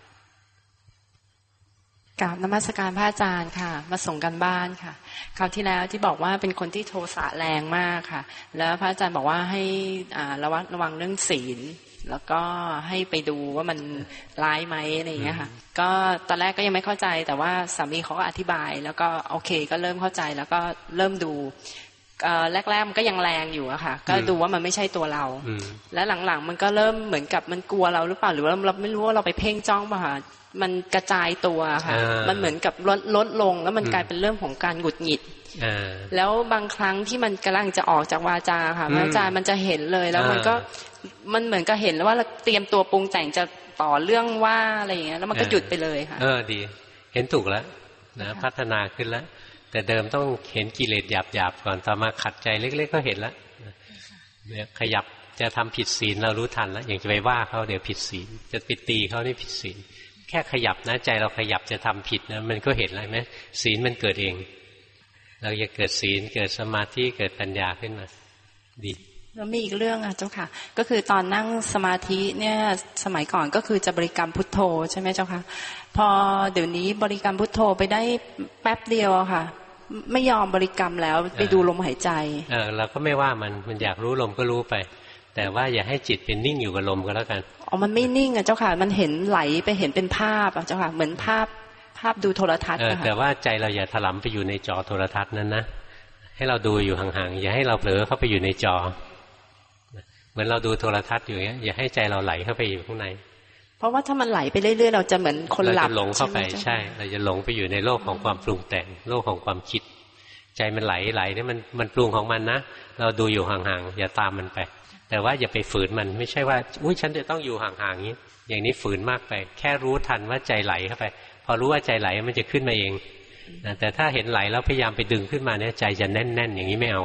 [SPEAKER 23] กราบนมัสการพระอาจารย์ค่ะมาส่งกันบ้านค่ะคราวที่แล้วที่บอกว่าเป็นคนที่โทสะแรงมากค่ะแล้วพระอาจารย์บอกว่าให้ระวังเรื่องศีลแล้วก็ให้ไปดูว่ามันร้ายไหมอะไรอย่างเงี้ยค่ะก็ตอนแรกก็ยังไม่เข้าใจแต่ว่าสามีเขาก็อธิบายแล้วก็โอเคก็เริ่มเข้าใจแล้วก็เริ่มดูแรกๆมันก็ยังแรงอยู่อะค่ะก็ดูว่ามันไม่ใช่ตัวเราและหลังๆมันก็เริ่มเหมือนกับมันกลัวเราหรือเปล่าหรือว่าเราไม่รู้ว่าเราไปเพ่งจ้องป่ะค่ะมันกระจายตัวค่ะมันเหมือนกับลดลงแล้วมันกลายเป็นเรื่องของการหงุดหงิดแล้วบางครั้งที่มันกำลังจะออกจากวาจาค่ะอาจารย์มันจะเห็นเลยแล้วมันเหมือนกับเห็นแล้วว่าเราเตรียมตัวปรุงแต่งจะต่อเรื่องว่าอะไรอย่างเงี้ยแล้วมันก็หยุดไปเลยค่ะ
[SPEAKER 1] ดีเห็นถูกแล้วนะพัฒนาขึ้นแล้วแต่เดิมต้องเห็นกิเลสหยาบๆก่อนต่อมาขัดใจเล็กๆก็เห็นแล้วเนี่ยขยับจะทำผิดศีลเรารู้ทันแล้วอย่างจะไปว่าเขาเดี๋ยวผิดศีลจะไปตีเขานี่ผิดศีลแค่ขยับนะใจเราขยับจะทำผิดนะมันก็เห็นอะไรไหมศีลมันเกิดเองเราจะเกิดศีลเกิดสมาธิเกิดปัญญาขึ้นมาดี
[SPEAKER 23] แล้วมีอีกเรื่องอ่ะเจ้าค่ะก็คือตอนนั่งสมาธิเนี่ยสมัยก่อนก็คือจะบริกรรมพุทโธใช่ไหมเจ้าค่ะพอเดี๋ยวนี้บริกรรมพุทโธไปได้แป๊บเดียวค่ะไม่ยอมบริกรรมแล้วไปดูลมหายใจ
[SPEAKER 1] เราก็ไม่ว่ามันอยากรู้ลมก็รู้ไปแต่ว่าอย่าให้จิตเป็นนิ่งอยู่กับลมก็แล้วกัน
[SPEAKER 23] มันไม่นิ่งอ่ะเจ้าค่ะมันเห็นไหลไปเห็นเป็นภาพอ่ะเจ้าค่ะเหมือนภาพดูโทรทัศน์
[SPEAKER 1] แต่ว่าใจเราอย่าถลำไปอยู่ในจอโทรทัศน์นั้นนะให้เราดูอยู่ห่างๆอย่าให้เราเผลอเข้าไปอยู่ในจอเหมือนเราดูโทรทัศน์อยู่อย่างเงี้ยอย่าให้ใจเราไหลเข้าไปอยู่ข้างใน
[SPEAKER 23] เพราะว่าถ้ามันไหลไปเรื่อยๆเราจะเหมือนคนหลับ
[SPEAKER 1] เราจะหลงเข้าไปใช่เราจะหลงไปอยู่ในโลกของความปรุงแต่งโลกของความคิดใจมันไหลเนี่ยมันปรุงของมันนะเราดูอยู่ห่างๆอย่าตามมันไปแต่ว่าอย่าไปฝืนมันไม่ใช่ว่าอุ้ยฉันจะต้องอยู่ห่างๆอย่างนี้ฝืนมากไปแค่รู้ทันว่าใจไหลเข้าไปพอรู้ว่าใจไหลมันจะขึ้นมาเองแต่ถ้าเห็นไหลแล้วพยายามไปดึงขึ้นมาเนี่ยใจจะแน่นๆอย่างนี้ไม่เอา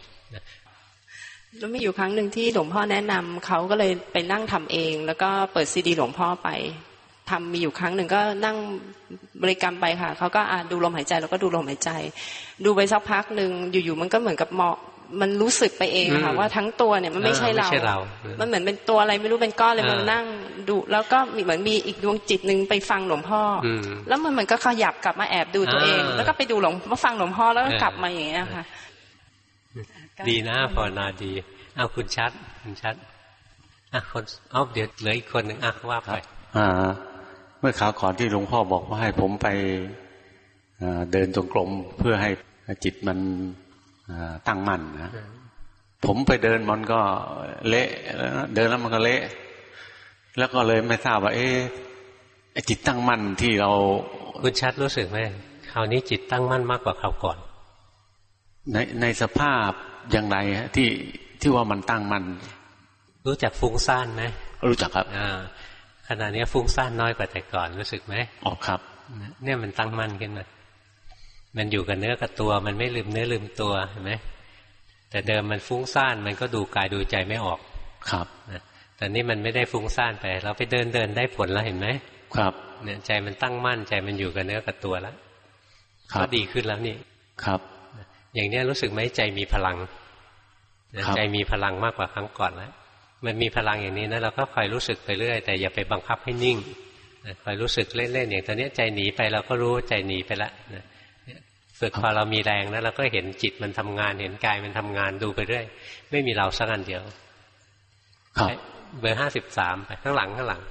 [SPEAKER 23] แล้วมีอยู่ครั้งหนึ่งที่หลวงพ่อแนะนำเขาก็เลยไปนั่งทำเองแล้วก็เปิดซีดีหลวงพ่อไปทำมีอยู่ครั้งหนึ่งก็นั่งบริกรรมไปค่ะเขาก็ดูลมหายใจแล้วก็ดูลมหายใจดูไปสักพักหนึ่งอยู่ๆมันก็เหมือนกับมันรู้สึกไปเองค่ะว่าทั้งตัวเนี่ยมันไม่ใช่เรามันเหมือนเป็นตัวอะไรไม่รู้เป็นก้อนเลยมันนั่งดูแล้วก็เหมือนมีอีกดวงจิตนึงไปฟังหลวงพ่อแล้วมันเหมือนก็ขยับกลับมาแอบดูตัวเองแล้วก็ไปดูมาฟังหลวงพ่อแล้วก็กลับมาอย่างเงี้ยค่ะ
[SPEAKER 1] ดีนะภาวนาดีคุณชัดคนเดี๋ยวเหลืออีกคนหนึ่งว่าไป
[SPEAKER 24] เมื่อคราวก่อนที่หลวงพ่อบอกว่าให้ผมไปเดินจงกรมเพื่อให้จิตมันตั้งมั่นนะผมไปเดินมันก็เละเดินแล้วมันก็เละแล้วก็เลยไม่ทราบว่าจิตตั้งมั่นที่เรา
[SPEAKER 1] คุณชัดรู้สึกไหมคราวนี้จิตตั้งมั่นมากกว่าคราวก่อน
[SPEAKER 24] ในสภาพอย่างไรฮะที่ว่ามันตั้งมั่น
[SPEAKER 1] รู้จักฟุ้งซ่านไหม
[SPEAKER 24] รู้จักครับ
[SPEAKER 1] ขณะนี้ฟุ้งซ่านน้อยกว่าแต่ก่อนรู้สึกไหม
[SPEAKER 24] อ๋อครับ
[SPEAKER 1] เนี่ยมันตั้งมั่นขึ้นมามันอยู่กับเนื้อกับตัวมันไม่ลืมเนื้อลืมตัวเห็นไหมแต่เดิมมันฟุ้งซ่านมันก็ดูกายดูใจไม่ออก
[SPEAKER 24] ครับ
[SPEAKER 1] แต่นี่มันไม่ได้ฟุ้งซ่านไปเราไปเดินได้ผลแล้วเห็นไหม
[SPEAKER 24] ครับ
[SPEAKER 1] เนี่ยใจมันตั้งมั่นใจมันอยู่กับเนื้อกับตัวแล้วก็ดีขึ้นแล้วนี่
[SPEAKER 24] ครับ
[SPEAKER 1] อย่างนี้รู้สึกไหมใจมีพลังใจมีพลังมากกว่าครั้งก่อนแล้วมันมีพลังอย่างนี้นะเราก็คอยรู้สึกไปเรื่อยแต่อย่าไปบังคับให้นิ่งคอยรู้สึกเล่นๆอย่างตอนนี้ใจหนีไปเราก็รู้ใจหนีไปแล้วฝึกพอเรามีแรงนะเราก็เห็นจิตมันทำงานเห็นกายมันทำงานดูไปเรื่อยไม่มีเราสักอันเดียวเบอร์53ไปข้างหลัง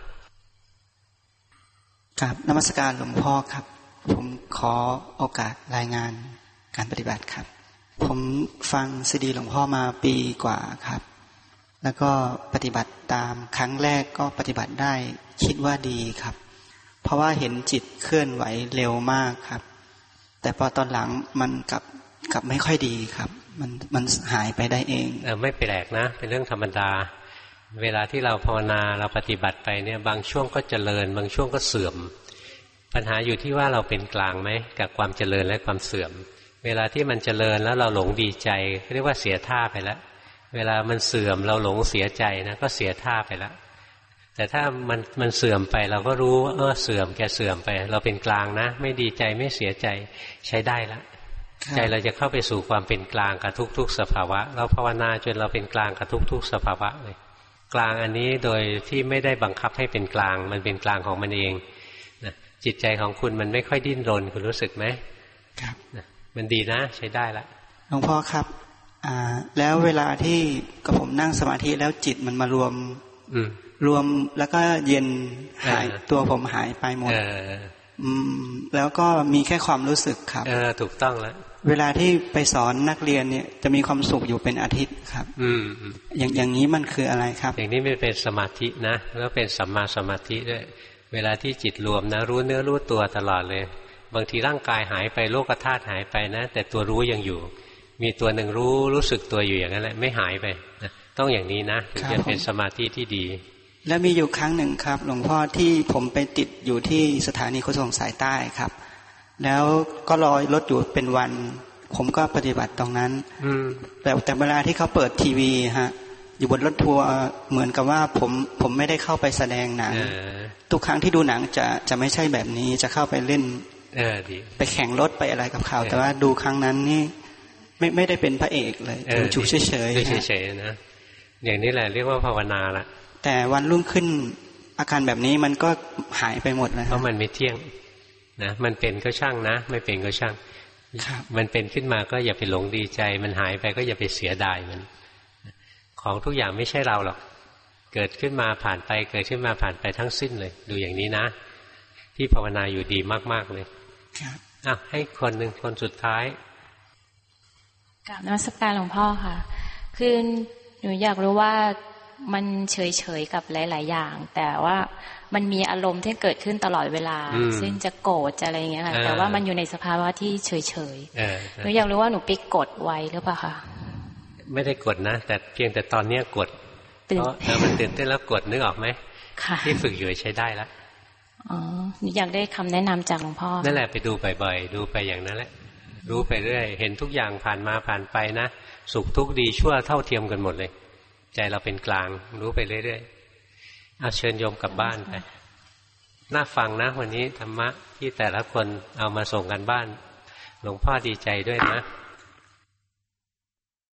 [SPEAKER 2] ครับนมัสการหลวงพ่อครับผมขอโอกาสรายงานการปฏิบัติครับผมฟังซีดีหลวงพ่อมาปีกว่าครับแล้วก็ปฏิบัติตามครั้งแรกก็ปฏิบัติได้คิดว่าดีครับเพราะว่าเห็นจิตเคลื่อนไหวเร็วมากครับแต่พอตอนหลังมันกลับไม่ค่อยดีครับมันหายไปได้เอง
[SPEAKER 1] ไม่แปลกนะเป็นเรื่องธรรมดาเวลาที่เราภาวนาเราปฏิบัติไปเนี่ยบางช่วงก็เจริญบางช่วงก็เสื่อมปัญหาอยู่ที่ว่าเราเป็นกลางไหมกับความเจริญและความเสื่อมเวลาที่มันเจริญแล้วเราหลงดีใจเรียกว่าเสียท่าไปแล้วเวลามันเสื่อมเราหลงเสียใจนะก็เสียท่าไปแล้วแต่ถ้ามันเสื่อมไปเราก็รู้ว่าเสื่อมแกเสื่อมไปเราเป็นกลางนะไม่ดีใจไม่เสียใจใช้ได้แล้วใจเราจะเข้าไปสู่ความเป็นกลางกับทุกๆสภาวะเราภาวนาจนเราเป็นกลางกับทุกๆสภาวะเลยกลางอันนี้โดยที่ไม่ได้บังคับให้เป็นกลางมันเป็นกลางของมันเองนะจิตใจของคุณมันไม่ค่อยดิ้นรนคุณรู้สึกไหม
[SPEAKER 2] ครับ
[SPEAKER 1] นะมันดีนะใช้ได้ละ
[SPEAKER 2] หลวงพ่อครับแล้วเวลาที่กับผมนั่งสมาธิแล้วจิตมันมารวมแล้วก็เย็นหายตัวผมหายไปหมดแล้วก็มีแค่ความรู้สึกครับ
[SPEAKER 1] ถูกต้องแล้ว
[SPEAKER 2] เวลาที่ไปสอนนักเรียนเนี่ยจะมีความสุขอยู่เป็นอาทิตย์ครับอย่างนี้มันคืออะไรครับ
[SPEAKER 1] อย่างนี้ไม่เป็นสมาธินะแล้วเป็นสัมมาสมาธิด้วยเวลาที่จิตรวมนะรู้เนื้อรู้ตัวตลอดเลยบางทีร่างกายหายไปโลกธาตุหายไปนะแต่ตัวรู้ยังอยู่มีตัวหนึ่งรู้สึกตัวอยู่อย่างนั้นแหละไม่หายไปนะต้องอย่างนี้นะถึงจะเป็นสมาธิที่ดี
[SPEAKER 2] และมีอยู่ครั้งหนึ่งครับหลวงพ่อที่ผมไปติดอยู่ที่สถานีขนส่งสายใต้ครับแล้วก็รอรถอยู่เป็นวันผมก็ปฏิบัติตรงนั้นแต่เวลาที่เขาเปิดทีวีฮะอยู่บนรถทัวร์เหมือนกับว่าผมไม่ได้เข้าไปแสดงหนังทุกครั้งที่ดูหนังจะไม่ใช่แบบนี้จะเข้าไปเล่นไปแข่งรถไปอะไรกับเขาแต่ว่าดูครั้งนั้นนี่ไม่ได้เป็นพระเอกเลยดูจุเฉย
[SPEAKER 1] เฉยๆนะอย่างนี้แหละเรียกว่าภาวนาละ
[SPEAKER 2] แต่วันรุ่งขึ้นอาการแบบนี้มันก็หายไปหมดเลย
[SPEAKER 1] เพราะมันไม่เที่ยงนะมันเป็นก็ช่างนะไม่เป็นก็ช่างมันเป็นขึ้นมาก็อย่าไปหลงดีใจมันหายไปก็อย่าไปเสียดายมันของทุกอย่างไม่ใช่เราหรอกเกิดขึ้นมาผ่านไปเกิดขึ้นมาผ่านไปทั้งสิ้นเลยดูอย่างนี้นะที่ภาวนาอยู่ดีมากๆเลย
[SPEAKER 2] ครับ
[SPEAKER 1] ให้คนหนึ่งคนสุดท้าย
[SPEAKER 3] กราบนมัสการหลวงพ่อค่ะคือหนูอยากรู้ว่ามันเฉยๆกับหลายๆอย่างแต่ว่ามันมีอารมณ์ที่เกิดขึ้นตลอดเวลาซึ่งจะโกรธจะอะไรอย่างเงี้ยค่ะแต่ว่ามันอยู่ในสภาวะที่เฉยๆหนูอยากรู้ว่าหนูไปกดไว้หรือเปล่าคะ
[SPEAKER 1] ไม่ได้กดนะแต่เพียงแต่ตอนเนี้ยกดเพราะมันตื่นเต้นแล้วกดนึกออกไหมที่ฝึกอยู่ใช้ได้แล้ว
[SPEAKER 3] อ๋อหนูอยากได้คำแนะนำจากหลวงพ่อ
[SPEAKER 1] นั่นแหละไปดูบ่อยๆดูไปอย่างนั้นแหละรู้ไปเรื่อยเห็นทุกอย่างผ่านมาผ่านไปนะสุขทุกข์ดีชั่วเท่าเทียมกันหมดเลยใจเราเป็นกลางรู้ไปเรื่อยๆเอาเชิญโยมกลับบ้านไปน่าฟังนะวันนี้ธรรมะที่แต่ละคนเอามาส่งกันบ้านหลวงพ่อดีใจด้วยนะ